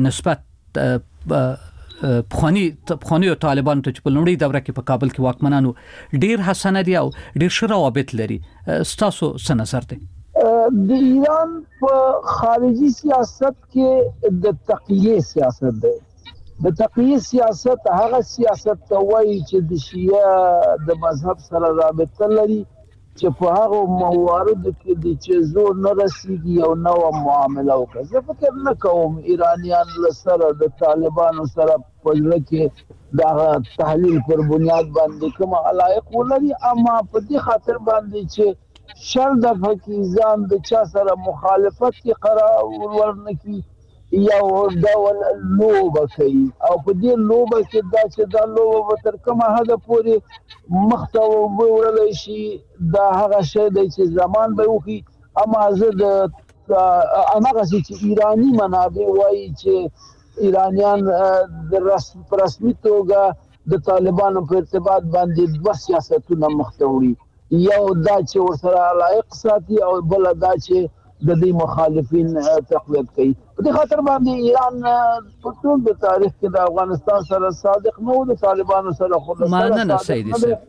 نسبت پخوانی طالبان ته چې په لومړۍ دوره کې په کابل کې واکمنانو ډیر حسنه دي او ډیر ښه روابط لري، ستاسو څه نظر دی؟ د ایران په خارجي سیاست کې د تقیه سیاست دی. د تقیه سیاست هغه سیاست ته وایي چې د شیعه د مذهب سره رابطه لري چې په هغه مواردو کې د چې زور نه رسیږي او نو معامله وکړي. زه فکر نه کوم ایرانیان له سره د طالبانو سره په ځل کې د تحلیل پر بنیاد باندې کوم علایق ولري، اما په دې خاطر باندې چې شر د فقیزان د چا سره مخالفت کې قرار ورنکي یا ډول لوبه کوي او په دې لوبه کې دا چې دا لوبه تر کومه حد پورې مخته وړلی شي دا هغه شی دی چې زمان به وکړي. اما زه د هماغسې چې ایراني منابع وایي چې ایرانیان د رسمي توګه د طالبانو په ارتباط باندې دوه سیاستونه مخته وړي، یو دا چې ورسره علایق ساتي او بل دا چې د دې مخالفین تقویت کوي. په دې خاطر باندې ایران په ټول د تاریخ کې د افغانستان سره صادق نه و، د طالبانو سره خو مننه سیدي صاحب.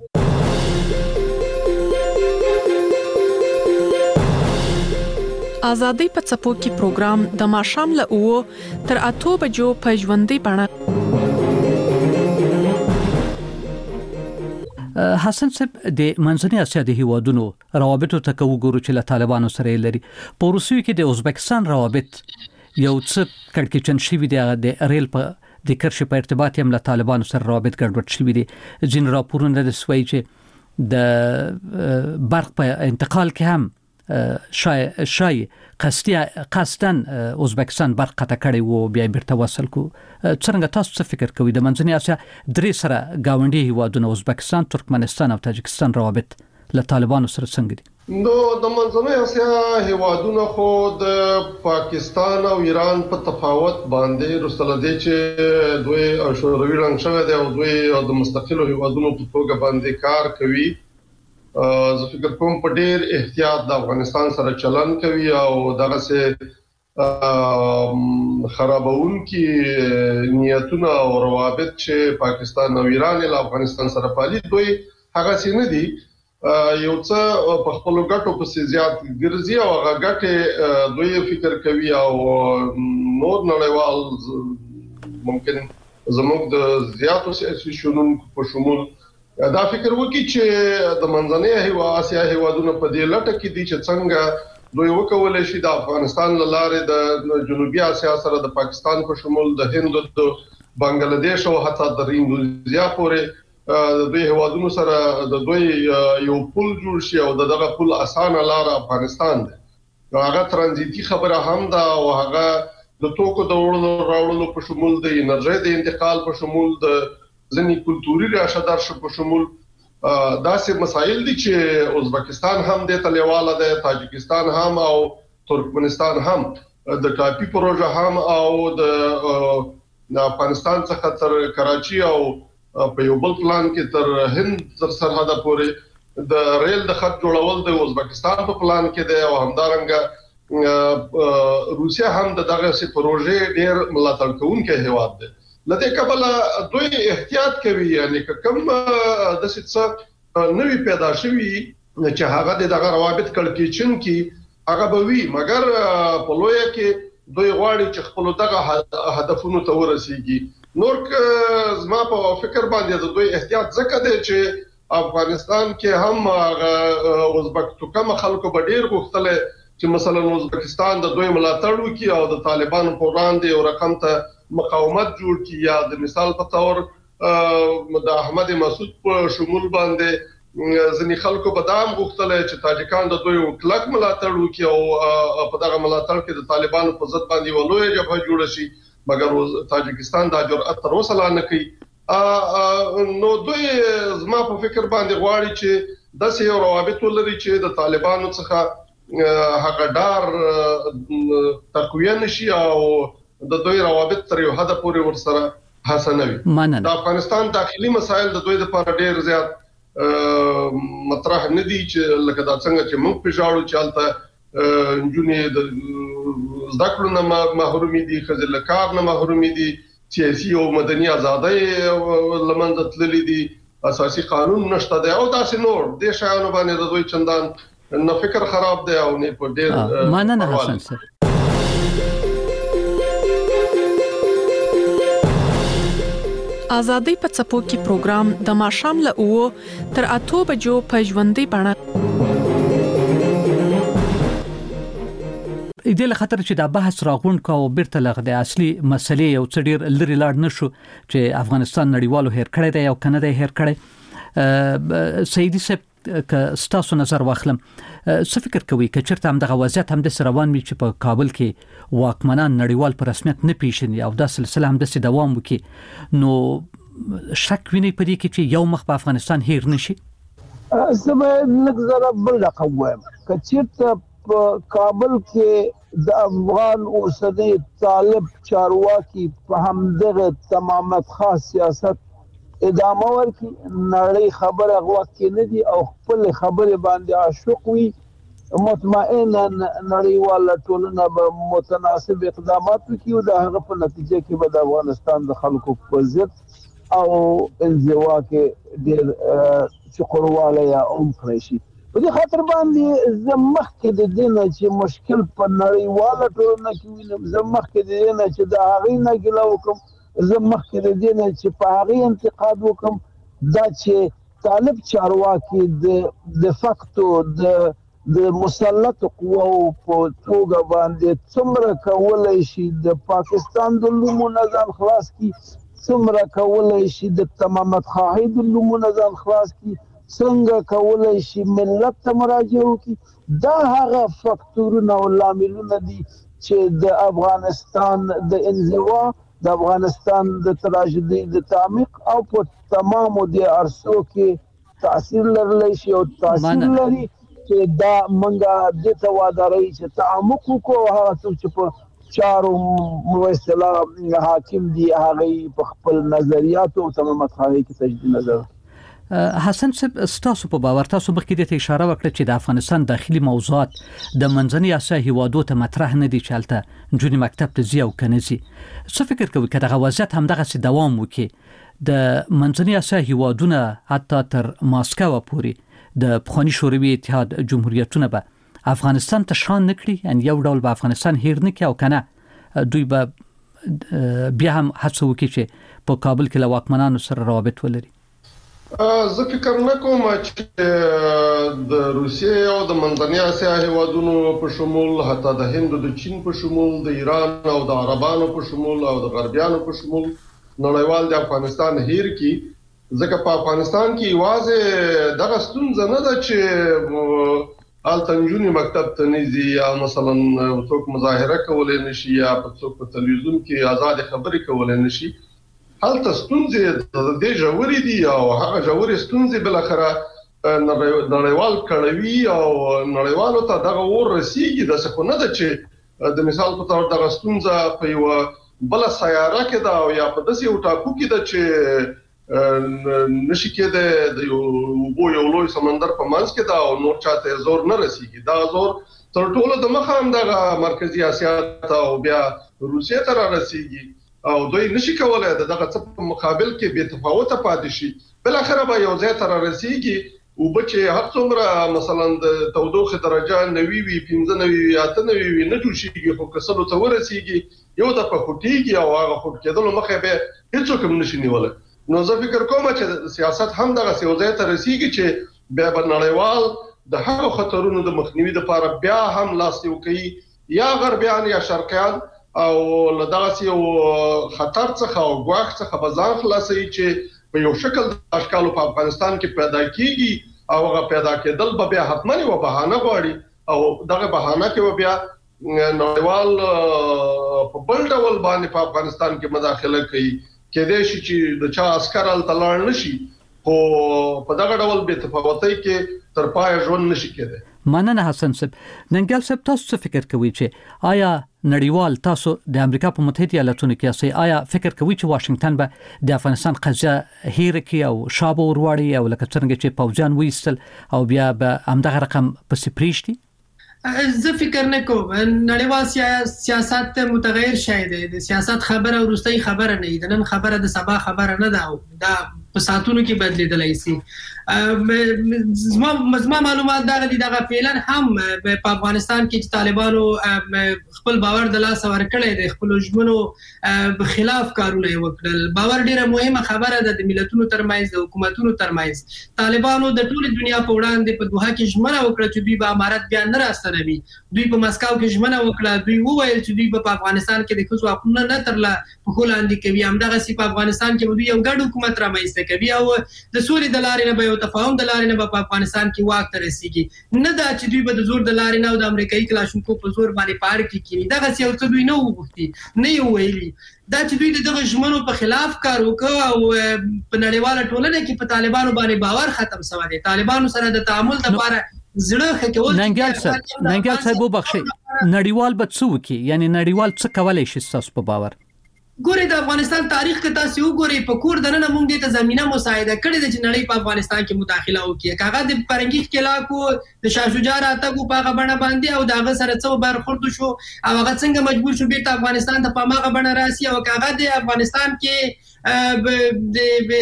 آزادۍ په څپو کې پروګرام د ماښام له 9 تر 8 بجو په ژوندۍ بڼه. حسن صاحب د منځنۍ اسیا د هیوادونو روابطو ته وګورو چې له طالبانو سره لري. په روسیې کې د ازبکستان روابط یو څه کړکېچن شوی دی، د ریل په د کرښې په ارتباط هم له طالبانو سره روابط ګډوډ شوی دي. ځین راپورونه د سوي چې د برق په انتقال کې هم شای قصدن ازبکستان برق قطع کړي وو، بیا بیرته وصل کو. څنګه تاسو څه فکر کوئ د منځنۍ اسیا درې سره گاونډي هیوادونو ازبکستان، ترکمنستان او تاجکستان روابط له طالبانو سره څنګه دي؟ نو د منځنۍ اسیا هیوادونو خو د پاکستان او ایران په تفاوت باندې رسول دي چې دوی شوروي رنګ شوی دی او دوی د مستقلو هیوادونو په توګه باندې کار کوي. زه فکر کوم په ډیر احتیاط د افغانستان سره چلن کوي او دغه سه خرابون کې نیتونه او روابط چې پاکستان او ایران له افغانستان سره پالي دوی هغه سینه دي یو څه په خپل ګټو په زیات ګرځي او هغه ګټه دوی فکر کوي او نور نړیوال ممکن زموږ د زیاتو سیاسي شنون په شمول دا فکر وکړي چې د منځنۍ اسیا هیوادونو په دې لټه کې دي چې څنګه دوی وکولای شي د افغانستان لاره د جنوبي اسیا سره د پاکستان په شمول د هند د بنگلاديش او حتی د انډونیزیا پورې د دوی هیوادونو سره د دوی یو پل جوړ شي او دغه پل اسانه لار افغانستان دی. هغه ترانزیتي خبره هم ده او هغه د توکو د وړلو راوړلو په شمول د انرژي د انتقال په شمول د ځنی کلتوري راشدار شپ په شمول داسې مسایل دي چې ازبکستان هم د تلیواله ده، تاجکستان هم او ترکمنستان هم د ټاپي پروژه هم او د افغانستان څخه تر کراچي او په یو بل پلان کې تر هند تر سرحد پورې د ریل د خط جوړول د ازبکستان په پلان کې ده او همدارنګه روسیا هم دغه سي پروژه ډیر ملاتړ کوونکی هیواد ده. لته کبل دوی احتیاط کوي، یعنی کوم د څه نوې پیدا شوی چې هغه دغه روابط کړکېچن کې هغه به وي، مګر په لوی کې دوی غواړي چې خپل دغه هدفونو ته ورسیږي. نور زما په فکر باندې د دوی احتیاط ځکه دی چې افغانستان کې هم ازبک توکم خلکو به ډیر غوښتل چې مثلا ازبکستان د دوی ملاتړ وکړي او د طالبانو په وړاندې یو رقم ته مقاومت جوړ کی، یا د مثال په تور د احمد مسعود په شمول باندې ځنی خلکو بدام غوښتل چې تاجکان د دوی کلک ملاتړ وکړي او په دغه ملاتړ کې د طالبانو په ضد باندې ولوي جبهه جوړ شي، مګر تاجکستان دا جرأت تر اوسه لا نه کوي. نو دوی زما په فکر باندې غواړي چې داسې یو روابط ولري چې د طالبانو څخه هغه ډار تقویه نشي او د دوی روابط تر یو حد پورې ورسره حسنوي. د افغانستان داخلي مسایل د دوی لپاره ډیر زیات مطرح نه دي چې لکه دا څنګه چې موږ په ژاړو چالتہ جنې د ذکر نه محرومي دي، خزل کار نه محرومي دي، سیاسي او مدني ازادۍ لمنځه تللي دي، اساسي قانون نشته دی او داسې نور د شایانو باندې د دوی چندان نه فکر خراب دی او نه په ډیر مننه حسن سر. آزادۍ په څپو کې پروګرام د ماښام له 9 تر 8 بجو په ژوندۍ بڼه. د دې خاطر چې دا بحث راغونډ کا او بیرته لغه د اصلي مسلې یو څه ډیر لري لاړ نشو چې افغانستان نړیوالو هیر کړی دی او کنه دی هیر کړی. سیدي صاحب که ستاسو نظر واخلم څه فکر کوي چې چیرته هم د وضعیت هم د روان وي چې په کابل کې واکمنان نړیوال په رسمیت نه پیژني او دا سلسله هم د دوام وکړي، نو شک ویني په دې کې چې یو مخ په افغانستان هیر نشي؟ زما نظر بل رقم وایم چې چیرته په کابل کې د افغان اوسنۍ طالب چارواکي په همدغه تمامت خاص سیاست ادامه ورکړي، نړۍ خبره غوږ کې نه دي او خپل خبره باندې عاشق وي مطمئنا نړیواله ټولنه به متناسب اقدامات وکړي او د هغه په نتیجه کې به د افغانستان د خلکو په ضد او انزوا کې ډېر چقرواله یا کړی شي. په دې خاطر باندې زه مخکې د دې نه چې مشکل په نړیواله ټولنه کې وینم، زه مخکې د دې نه چې د هغې نه ګیله وکړم، زه مخکې د دې نه چې په هغې انتقاد وکړم، دا چې طالب چارواکي د فاکتو د مسلط قواو په توګه باندې څومره کولای شي د پاکستان د لومونه ځان خلاص کړي، څومره کولای شي د تمامت خواهی د لومونه ځان خلاص کړي، څنګه کولای شي ملت ته مراجعه وکړي. دا هغه فاکتورونه او لاملونه دي چې د افغانستان د انزوا، د افغانستان د تراژیدي د تعمیق او په تمامو د عرصو کې تاثیر لرلی شي او تاثیر لري چې دا منګه د توادري چې تعمق کو هغه چې په چارو موسلا حاکم دي هغه په خپل نظریات او تمامت خواهی کې تجدید نظر. حسن صاحب، تاسو په باور تاسو مخکې ته اشاره وکړه چې د افغانستان داخلي موضوعات د منځنۍ اسیا هیوادو ته مطرح نه دي چالته جونی مکتب ته زی او کنيزي. څه فکر کوي کله غوازت هم دغه سي دوام وکړي د منځنۍ اسیا هیوادونه حتی تر ماسکو پورې د پخوانی شوروي اتحاد جمهوریتونه به افغانستان ته شان نکړي، ان یو ډول به افغانستان هیر نه کوي او کنه دوی به بیا هم هڅه وکړي چې په کابل کې له واکمنانو سره روابط ولري؟ زه فکر نه کوم چې د روسیې او د منځنۍ اسیا هیوادونو په شمول، حتی د هند او د چین په شمول، د ایران او د عربانو په شمول او د غربیانو په شمول نړیوال د افغانستان هیر کی. ځکه په افغانستان کې واځي دغه ستونزه نه ده چې التنجونی مکتب ته نيزي یا مثلا څوک مظاهره کولای نشي یا څوک په تلویزیون کې آزاد خبرې کولای نشي. هلته ستونزې د دې جوړې دي او هغه جوړې ستونزې بل اخره نړیوال کړوي او نړیوالو ته دغه ور رسیږي. د څه نه ده چې د مثال په تور دغه ستونزه په یو بل سیاره کې دا او یا په داسې یو ټاپو کې ده چې نشي کېده د یو لوی سمندر په منځ کې دا او نور چاته زور نه رسیږي. دا زور تر ټولو د مخه هم د مرکزی اسیا ته او بیا روسیې ته رسیږي او دوی نشي کولای دغه څه په مقابل کې به تفاوت پاتې شي. بل اخر به یو ځای ته رسیږي او بچي هر څومره مثلا د تودوخه درجه 90 وي 95 یا 98 نه جوړيږي خو کسلو ته ورسیږي یو د پخوټیږي او هغه خود کېدل مخه به هیڅ کوم نشي نیولای. نو زه فکر کوم چې سیاست هم دغه سیوځای ته رسیږي چې بیا نړیوال د هغو خطرونو د مخنیوي لپاره بیا هم لاس یو کوي یا غربیان یا شرقیان او لدغه یو خطر څخه او ګواښ څخه بځان خلاصي چې په یو شکل د اشکالو په افغانستان کې پیدا کیږي او هغه پیدا کېدل به بیا حتماً یو بهانه غواړي او دغه بهانه کې بیا نړیوال په بل ډول باندې په افغانستان کې مداخله کوي. کېدای شي چې د چا عسكر تلل نشي خو په دغه ډول به تفاوتۍ کې تر پای ژوند نشي کېدای. مننه حسن صاحب. ننګل صاحب، تاسو څه فکر کوئ چې آیا نړیوال تاسو د امریکا په متحده ایالاتونو کې اسي آیا فکر کوئ چې واشنگټن به د افغانستان قضیه هیر کی او شابه ورواړي او لکه څنګه چې پوځیان وېستل او بیا به همدغه رقم پسې پریشتي؟ زه فکر نه کوم نړیوال سیاست متغیر شای دی. د سیاست خبره ورستۍ خبره نه ده، نن خبره د سبا خبره نه ده او دا په ساتونو کې بدلیدلای شي. زما معلومات دا دي دغه فعلا هم په افغانستان کې چې طالبانو خپل باور د لاس ورکړی دی، خپل ژمنو خلاف کارونه وکړل. باور ډیره مهمه خبره ده د ملتونو ترمنځ، د حکومتونو ترمنځ. طالبانو د ټول دنیا په وړاندې په دوحه کې ژمنه وکړه چې دوی به امارت بیا نه راستنوي. دوی په مسکو کې ژمنه وکړه، دوی وویل چې دوی په افغانستان کې د ښځو حقوقونه نه ترله په وړاندې کوي. همدغه سی په افغانستان کې دوی یو ګډ حکومت رامنځته کوي او د سولې د لارې نه به یو تفاهم د لارې نه په افغانستان کې واک ته رسیږي. نه دا چې دوی به د زور د لارې نه او د امریکایي کلاشینکوف په زور باندې پار کې کینی. دغه څه یو څه دوی نه وغوښتي، نه یو ویلي. دا چې دوی دغه ژمنو په خلاف کار وکړ او په نړیواله ټولنه کې په طالبانو باندې باور ختم شوی دی. طالبانو سره د تعامل لپاره زړه خکول. ننګل صاحب وبخښئ، نړیوال به څه وکړي؟ یعنی نړیوال څه کولای شي تاسو په باور؟ ګوري د افغانستان تاریخ کې تاسو وګورئ په کور دنه موږ د زمينه مساعده کړې د نړۍ په افغانستان کې مداخله وکړي کاغه د پرنګي خلاکو د شاه شجاع راتګو په غبنه باندې او دغه سره څو برخورد شو او هغه څنګه مجبور شو بیرته افغانستان ته په ماغه بڼه راسي او کاغه د افغانستان کې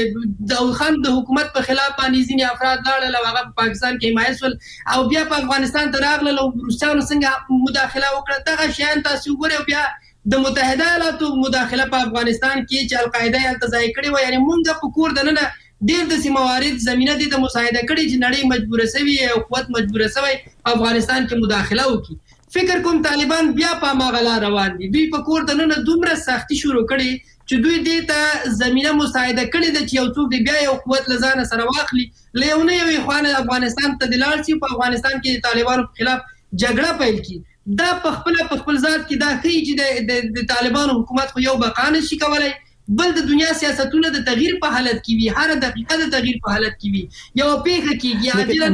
د خان د حکومت په خلاف باندې ځینې افراد لاړل او هغه په پاکستان کې حمایت ول او بیا په افغانستان ته راغلل او روسانو څنګه مداخله وکړه دغه شیان تاسو وګورئ بیا د متحده ایالاتو مداخله په افغانستان کې چې القاعده التزای کړي و یعنی موږ په کور دنه ډېر د سیموارد زمينه د مساعده کړي چې نړۍ مجبوره شوی او قوت مجبوره شوی په افغانستان کې مداخله وکړي فکر کوم طالبان بیا په ماغلا روان دي دوی په کور دنه دومره سختي شروع کړي چې دوی دې ته زمينه مساعده کړي د چې یو څوک دی بیا یو قوت لزانه سره واخلي لیونه یو خوانه افغانستان ته دلال شي په افغانستان کې طالبانو خلاف جګړه پیل کړي دا په خپل ذات کې دا کوي چې د طالبانو حکومت خو یو بقانه شي کولای بل د دنیا سیاستونه د تغییر په حالت کې وي هر دقیقه د تغییر په حالت کې وي یو پیښه کېږي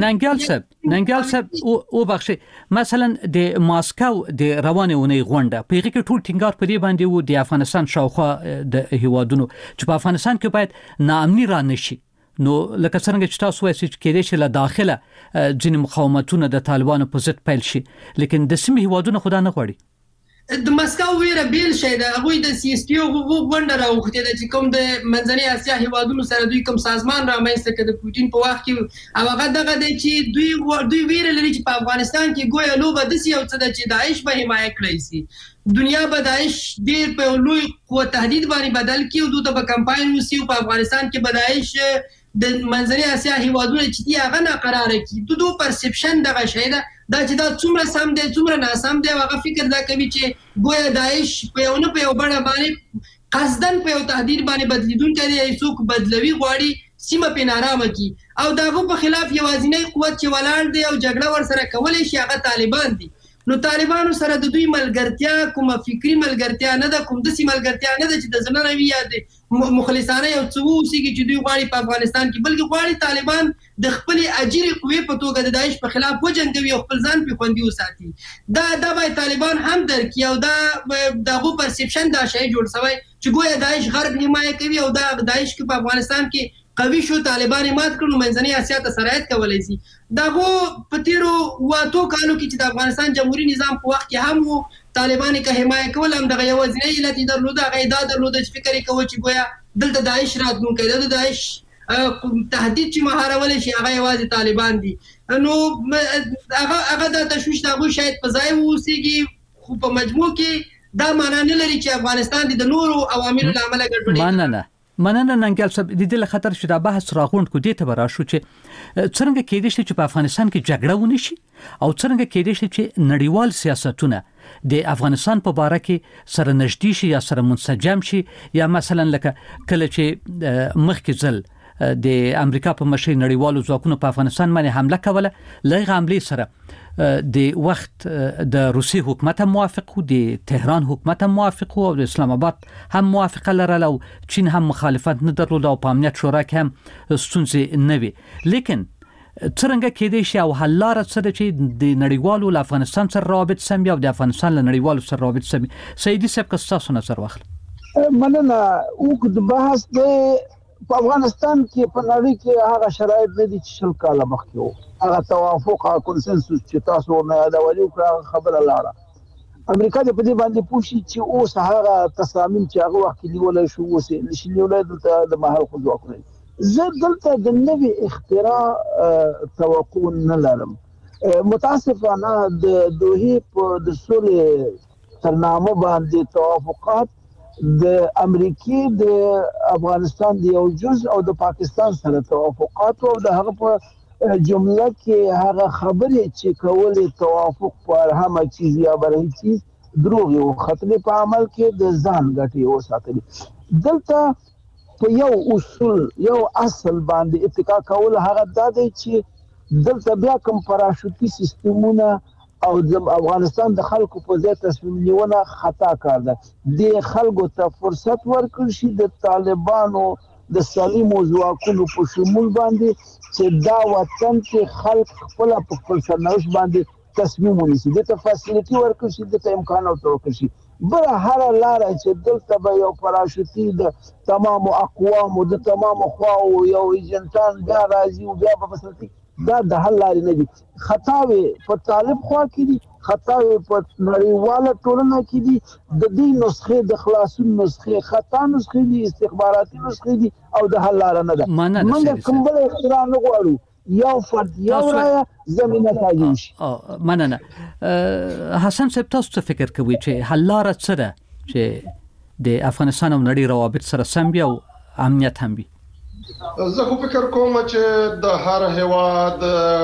ننګال صاحب او بخشي مثلا د ماسکو د روانونی غونډه پیغه کې ټول ټینګار پرې باندې وو د افغانستان شاوخوا د هیوادونو چې په افغانستان کې باید ناامني را نشي نو لکه څنګه چې تاسو وایئ چې کېدې شي له داخله ځینې مقاومتونه د طالبانو په ضد پیل شي لیکن د سیمې هیوادونو خدا نه غواړي د مسکو ویره بیل شي دا غوي د سی اس پی او غونډه راوخته د چې کوم د منځنۍ اسیا هیوادونو سره دوی کوم سازمان رامنځته کړ د پوتین په وخت کې او هغه دغه د چې دوی ویره لري چې په افغانستان کې ګویا لوبه د سی او څه د چې داعش به حمایت کړی سي دنیا به داعش ډیر په لوی قوت تهدید باندې بدل کړي او دوی په کمپاین وسی په افغانستان کې به داعش د منځنۍ اسیا هیوادونو چې دی هغه نه قرار کړي دوی پرسپشن دغه شی دا چې دا څومره سم دی څومره ناسم دی هغه فکر دا کوي چې ګویا داعش په یو بڼه باندې قصدن په یو تهدید باندې بدلیدونکي دی څوک بدلوي غواړي سیمه په نارامه کی او دغه په خلاف یوازینی قوت چې ولاړ دی او جګړه ور سره کولای شي هغه طالبان دي نو طالبانو سره د دوی ملګرتیا کومه فکری ملګرتیا نه ده کوم د سیمه ملګرتیا نه ده چې د زنانه وی یاد مخلصانه یو څو سیږي چې دوی غواړي په افغانستان کې بلکې غواړي طالبان د خپل اجیری قوې په توګه د داعش په خلاف وجنګوي او خپل ځان په خوندي وساتي دا به طالبان هم درک یو دغه پرسپشن دا شی جوړ شوی چې ګویا داعش غرب حمایت کوي او دا داعش کې په افغانستان کې قوي شو طالبان مات کړو منځنۍ اسیا ته سرایت کولای شي دغه پتیرو واتو کالو کې چې د افغانستان جمهوریت نظام په وخت کې هم طالبان که حمایت کول هم دغه یوازینی علت درلوده غیدا درلوده چې فکر کوي چې ګویا دلته داعش راتلونکي د داعش تهدید چې مهارول شي هغه یوازې طالبان دي نو هغه د تشویش دغه شاید په ځای ووسیږي خو په مجموع کې دا معنی نه لري چې افغانستان د نورو عواملو لامل ګډوډي مننه ننګل صاحب د دې خطر چې دا بحث راغونډ کو دي ته براشو چې څنګه کېدې شي چې په افغانستان کې جګړه ونی شي او څنګه کېدې شي چې نړیوال سیاستونه د افغانستان په باره کې سره نږدې شي یا سره منسجم شي یا مثلا لکه کله چې مخکې ځل د امریکا په مشرۍ نړیوالو ځواکونو په افغانستان باندې حمله کوله لږه حمله سره د وخت د روسي حکومت موافق او د تهران حکومت موافق او د اسلام آباد هم موافقه لرله او چین هم مخالفت نه درلود او په امنیت شورا کې هم ستونزې نه وي لیکن څنګه کېدې شي او حل لار څه چې د نړیوالو له افغانستان سره رابط سم او د افغانستان له نړیوالو سره رابط سم سیدی صاحب تاسو نظر واخلئ مننه او د بحث په افغانستان کې په نړۍ کې هغه شرایط دي چې شل کاله مخکې وو هغه توافق او کنسنسس چې تاسو نه یادولې او خبره لاړه امریکا د پدې باندې پوښي چې اوس هغه تصامیم چې هغه وخت نیولای شو اوس نشي نیولای د محل خو ځواکونه زه دلته د نوې اختراع توقع نه لرم متاسفانه د دوه په د سولې ترنامه باندې توافقات د امریکای د افغانستان د یو جز او د پاکستان سره توافقات او د هغه په جمله کې هغه خبرې چې کولې توافق پر هغه چیز یا بل چیز دروغ یو خطر په عمل کې د ځان غټي او ساتلي دلته په یو اصول یو اصل باندې اتفاق کول هغه د دې چې دلته بیا کوم پاراشوتي سیستمونه او د افغانستان د خلکو په ځای تصمیم نیونه خطا کار ده د خلکو ته فرصت ورکړ شي د طالبانو د سلیمو ځواکونو په شمول باندې چې دا وطن کې خلک خپل سرنوشت باندې تصمیم ونیسي د ته فاسیلیټي ورکړ شي د ته امکانات ورکړ شي بل هر لار چې دلته به یو پراشوتي د تمام اقوام او د تمام خواو یو ایجنټان بیا راځي او بیا په مسلسل دا د حل لارې نه دي. خطاوي په طالب خوا کې دي، خطاوي په نړیواله ټولنه کې دي. د دې نسخې د خلاصون نسخې خطا نسخې دي، استخباراتي نسخې دي او د حل لار نه ده. موږ کوم بل اختراع نه غواړو، یو فرد یو رایه زمینه تعیین شي. مننه. حسن صاحب، تاسو څه فکر کوئ چې حل لار څه ده چې د افغانستان او نړۍ روابط سره سم وي او امنیت هم وي؟ زه خو فکر کوم چې د هر هیواد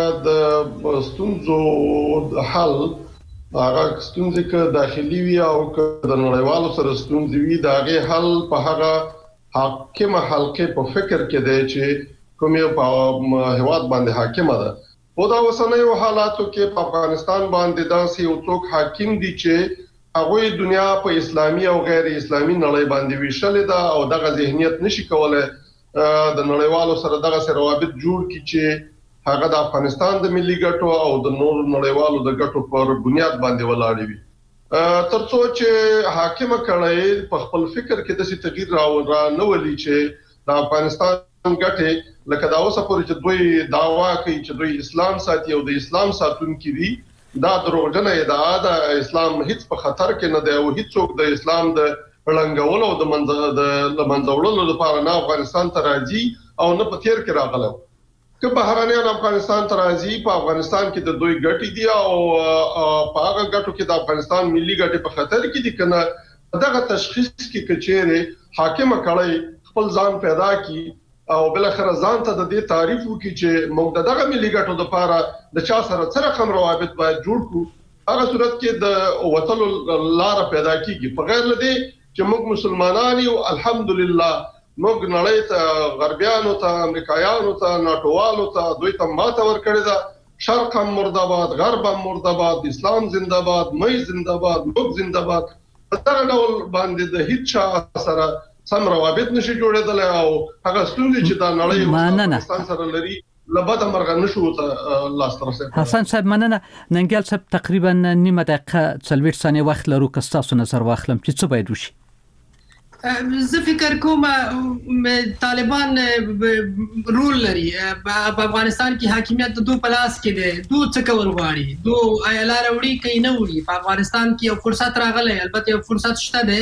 د ستونزو د حل هغه ستونزې که داخلي وي او که د نړیوالو سره ستونزې وي، د هغې حل په هغه حاکمه حلقې په فکر کې دی چې کوم یو په هیواد باندې حاکمه ده. په دا اوسنیو حالاتو کې په افغانستان باندې داسې یو څوک حاکم دي چې هغوی دنیا په اسلامي او غیر اسلامي نړۍ باندې ویشلې ده او دغه ذهنیت نشي کولای د نړیوالو سره دغه سره روابط جوړ کړي چې هغه د افغانستان د ملي ګټو او د نورو نړیوالو د ګټو پر بنیاد باندې ولاړ وي. ترڅو چې حاکمه کړي په خپل فکر کې د تغییر را نه ولي چې د افغانستان ګټه لکه دا اوسه پورې چې دوی داوا کوي چې دوی اسلام ساتي او د اسلام ساتونکي دي، دا دروغجنه ادعا ده. اسلام هیڅ په خطر کې نه دی او هیڅوک د اسلام د لنګولو او د منځوړلو لپاره نه افغانستان ته راځي او نه په تیر کې راغله. که بهرانيان افغانستان ته راځي، په افغانستان کې د دوی ګټې دي او په هغه ګټو کې د افغانستان ملي ګټې په خطر کې دي. کنه دغه تشخیص کې کچېره حاکمه کړي خپل ځان پیدا کی او بل اخر ځان ته د دې تعریف وکړي چې موږ دغه ملي ګټو لپاره د چا سره سره کوم روابط باید جوړ کړو. هغه صورت کې د وټلو لار پیدا کیږي. په غیر لدی چې موږ مسلمانان یو، الحمدلله موږ نړۍ ته، غربیانو ته، امریکایانو ته، ناټوالو ته دوی ته ماته ورکړې ده. شرق هم مرداباد، غرب هم مرداباد، اسلام زنده‌باد، مې زنده‌باد، موږ زنده‌باد. په دغه ډول باندې د هیڅ چا سره سم روابط نشي جوړېدل او هغه ستونزې چې دا نړۍ افغانستان سره لري لبد مرغ نشو ته لاس ترسه. حسن صاحب مننه. ننګل صاحب تقریبا نیمه دقیقه 40 ثانیه وخت لرو که تاسو نظر واخلم چې څه باید وشي. زه فکر کوم طالبان رول لري په افغانستان کې، حاکمیت د دوه پلاس کې دی. دوه څه کول غواړي، دوه ایالار وړي کوي نه وړي. په افغانستان کې یو فرصت راغلی، البته یو فرصت شته دی.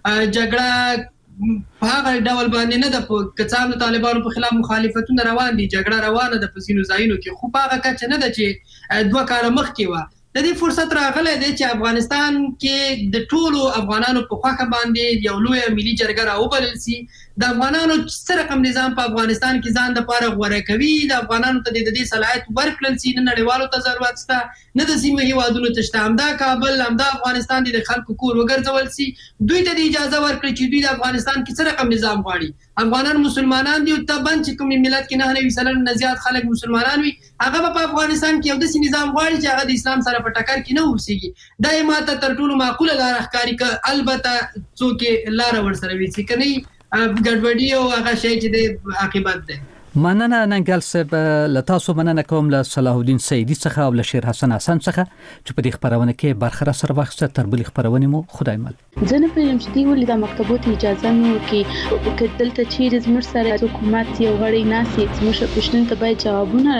جګړه په هغه ډول باندې نه ده، په کڅام د طالبانو په خلاف مخالفتونه روان دي، جګړه روانه ده په ځینو ځایونو کې، خو په هغه کچه نه ده چې 2 کاله مخکې و. د دې فرصت راغلی دی چې افغانستان کې د ټولو افغانانو په خواخه باندې یو لوی ملي جرګه راوبلل سي. د افغانانو څه رقم نظام په افغانستان کې ځان د پاره غوړه کوي، د افغانانو ته د دې صلاحیت ورکړل سي. نه نړیوالو ته ضرورت شته، نه د سیمه هیوادونو ته شته. همدا کابل، همدا افغانستان د خلکو کور وګرځول سي. دوی ته د اجازه ورکړي چې دوی د افغانستان کې څه رقم نظام غواړي. افغانان مسلمانان دي او تبان چې کوم ملت کې 99% نه زیات خلک مسلمانان وي، هغه په افغانستان کې یو داسې نظام غواړي چې هغه د اسلام سره په ټکر کې نه اوسېږي. دا ماته تر ټولو معقوله لار ښکاري، که البته څوک لار ورسره وي چې کني ګډوډي او هغه شی چې د عاقبت ده. مننه ننګل صاحب. له تاسو مننه کوم له صلاح الدین سیدی څخه او له شیر حسن څخه چې په دې خبرونه کې برخه سره واخیسته. تر بلې خبرونه مو خدای مل. ځنه پرم چې دی ولې د مکتبونو اجازه مو کې کتل ته چیرې زموږ سره حکومت یو غړي ناسي زموږ پښتون ته باید جوابونه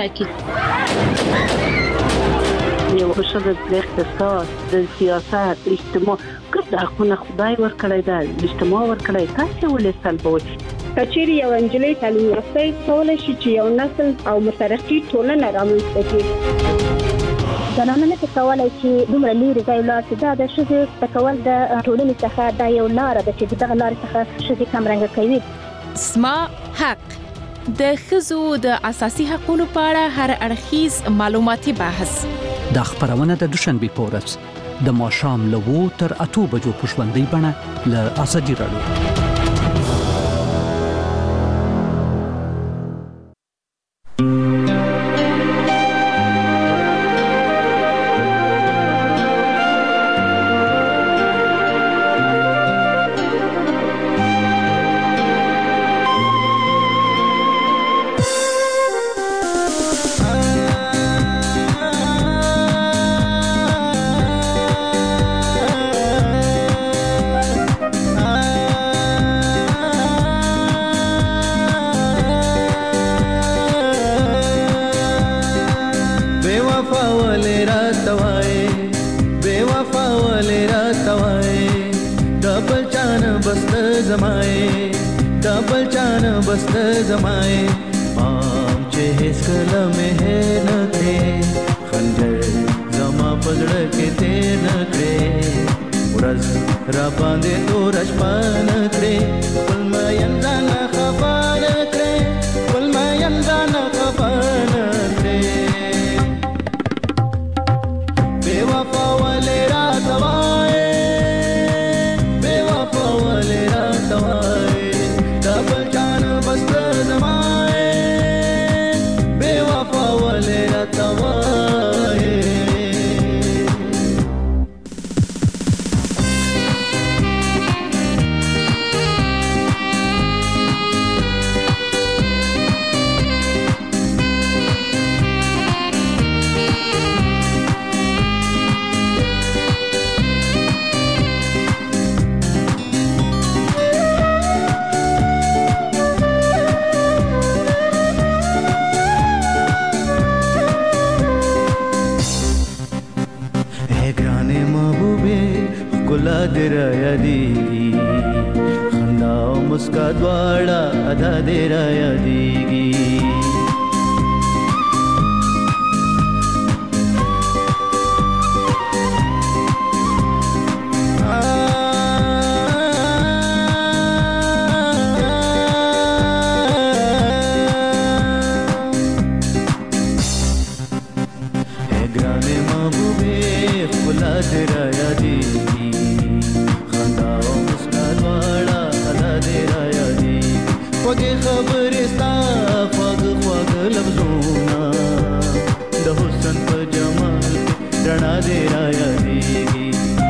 راکړي. یو بشر د اقتصاد، د سیاست، اجتماع کله خو خدای ورکړی دا اجتماع ورکړی، تاسو ولې سلبوي؟ کچېری یو انجلۍ تعلیم یافته کولای شي چې یو نسل او مترقي ټولنه رامنځته کړي. زنانه نه کولای چې دومره لري ځای لا چې دا شې تکول د ټولنې څخه دا یو لار ده چې دغه لار څخه شې کمرنګ کوي. اسما حق د خزو د اساسي حقوقو په اړه هر اړخیز معلوماتي بحث. د خبرونه د دوشنبه په ورځ د ماښام له 2 تر 8 بجو په ژوندۍ بڼه له ازادي راډیو. रातवाए बेवफा वाले रातवाए डबल चान बस्त जमाए डबल चान बस्त जमाए आमचे हेच कलमे हे नखरे खंजर जमा पगड़ के ते नखरे उरज राबांदे तो रजपान नखरे कुल मायंदा ना खफान नखरे कुल मायंदा ना खफान नखरे बेवफा वाले रातवाए बेवफा वाले रातवाए डबल चान बस्त जमाए बेवफा वाले रातवाए गुला देराया देगी खंदा मुस्का द्वाड़ा अदा देराया देगी ग्राने महबूबे गुला देराया देगी वगे खबरस्ता ख्वाग ख्वाग लफ्जोना द हुस्न पर जमाल डना दे राया देगी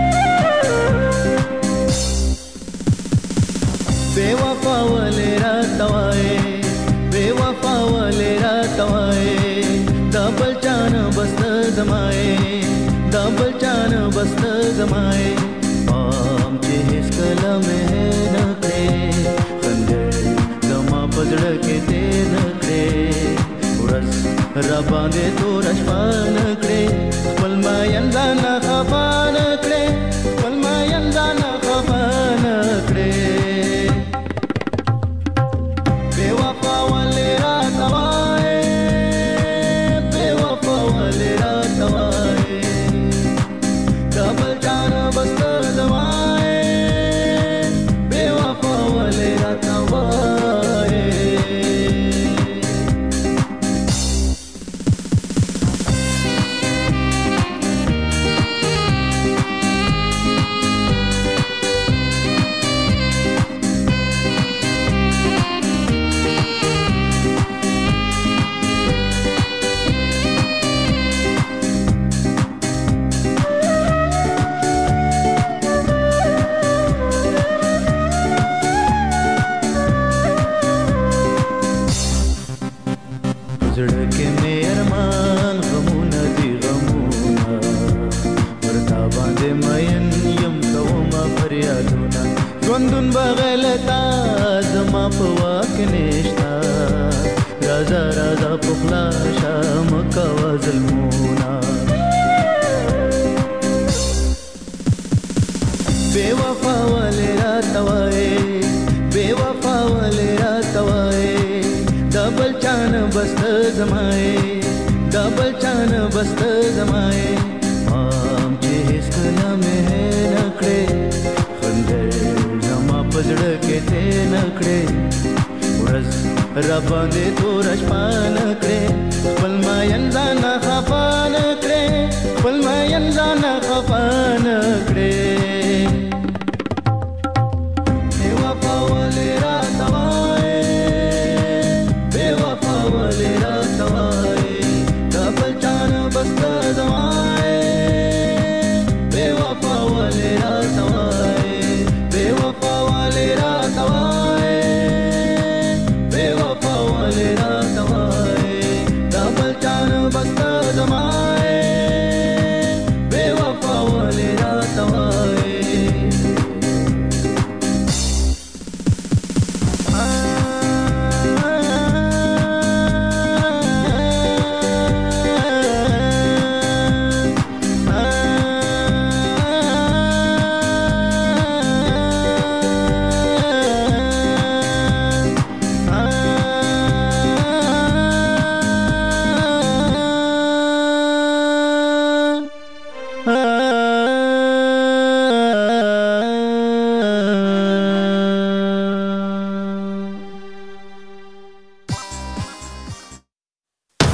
बेवफा वाले रातवाए बेवफा वाले रातवाए डबल चान बस्त जमाए डबल चान बस्त जमाए आमचे हेच कलमे हे नखरे पगड़ के ते नखरे उरस रबांदे तो रजपान नखरे पल मायंदा ना खफा नखरे पल मायंदा ना खफा नखरे बेवफा वाले रातवाए बेवफा वाले रातवाए डबल चान बस्त जमाए बेवफा वाले रातवाए ژوندون بغل تا زما په واک نشتا رازا رازا پخلا شام کوا ظلمونا बेवफा वाले रातवाए बेवफा वाले रातवाए डबल चान बस्त जमाए डबल चान बस्त जमाए आमचे हेच कलमे हे नखरे पजड़ के ते नखरे उरस रबांदे तो रजपान नखरे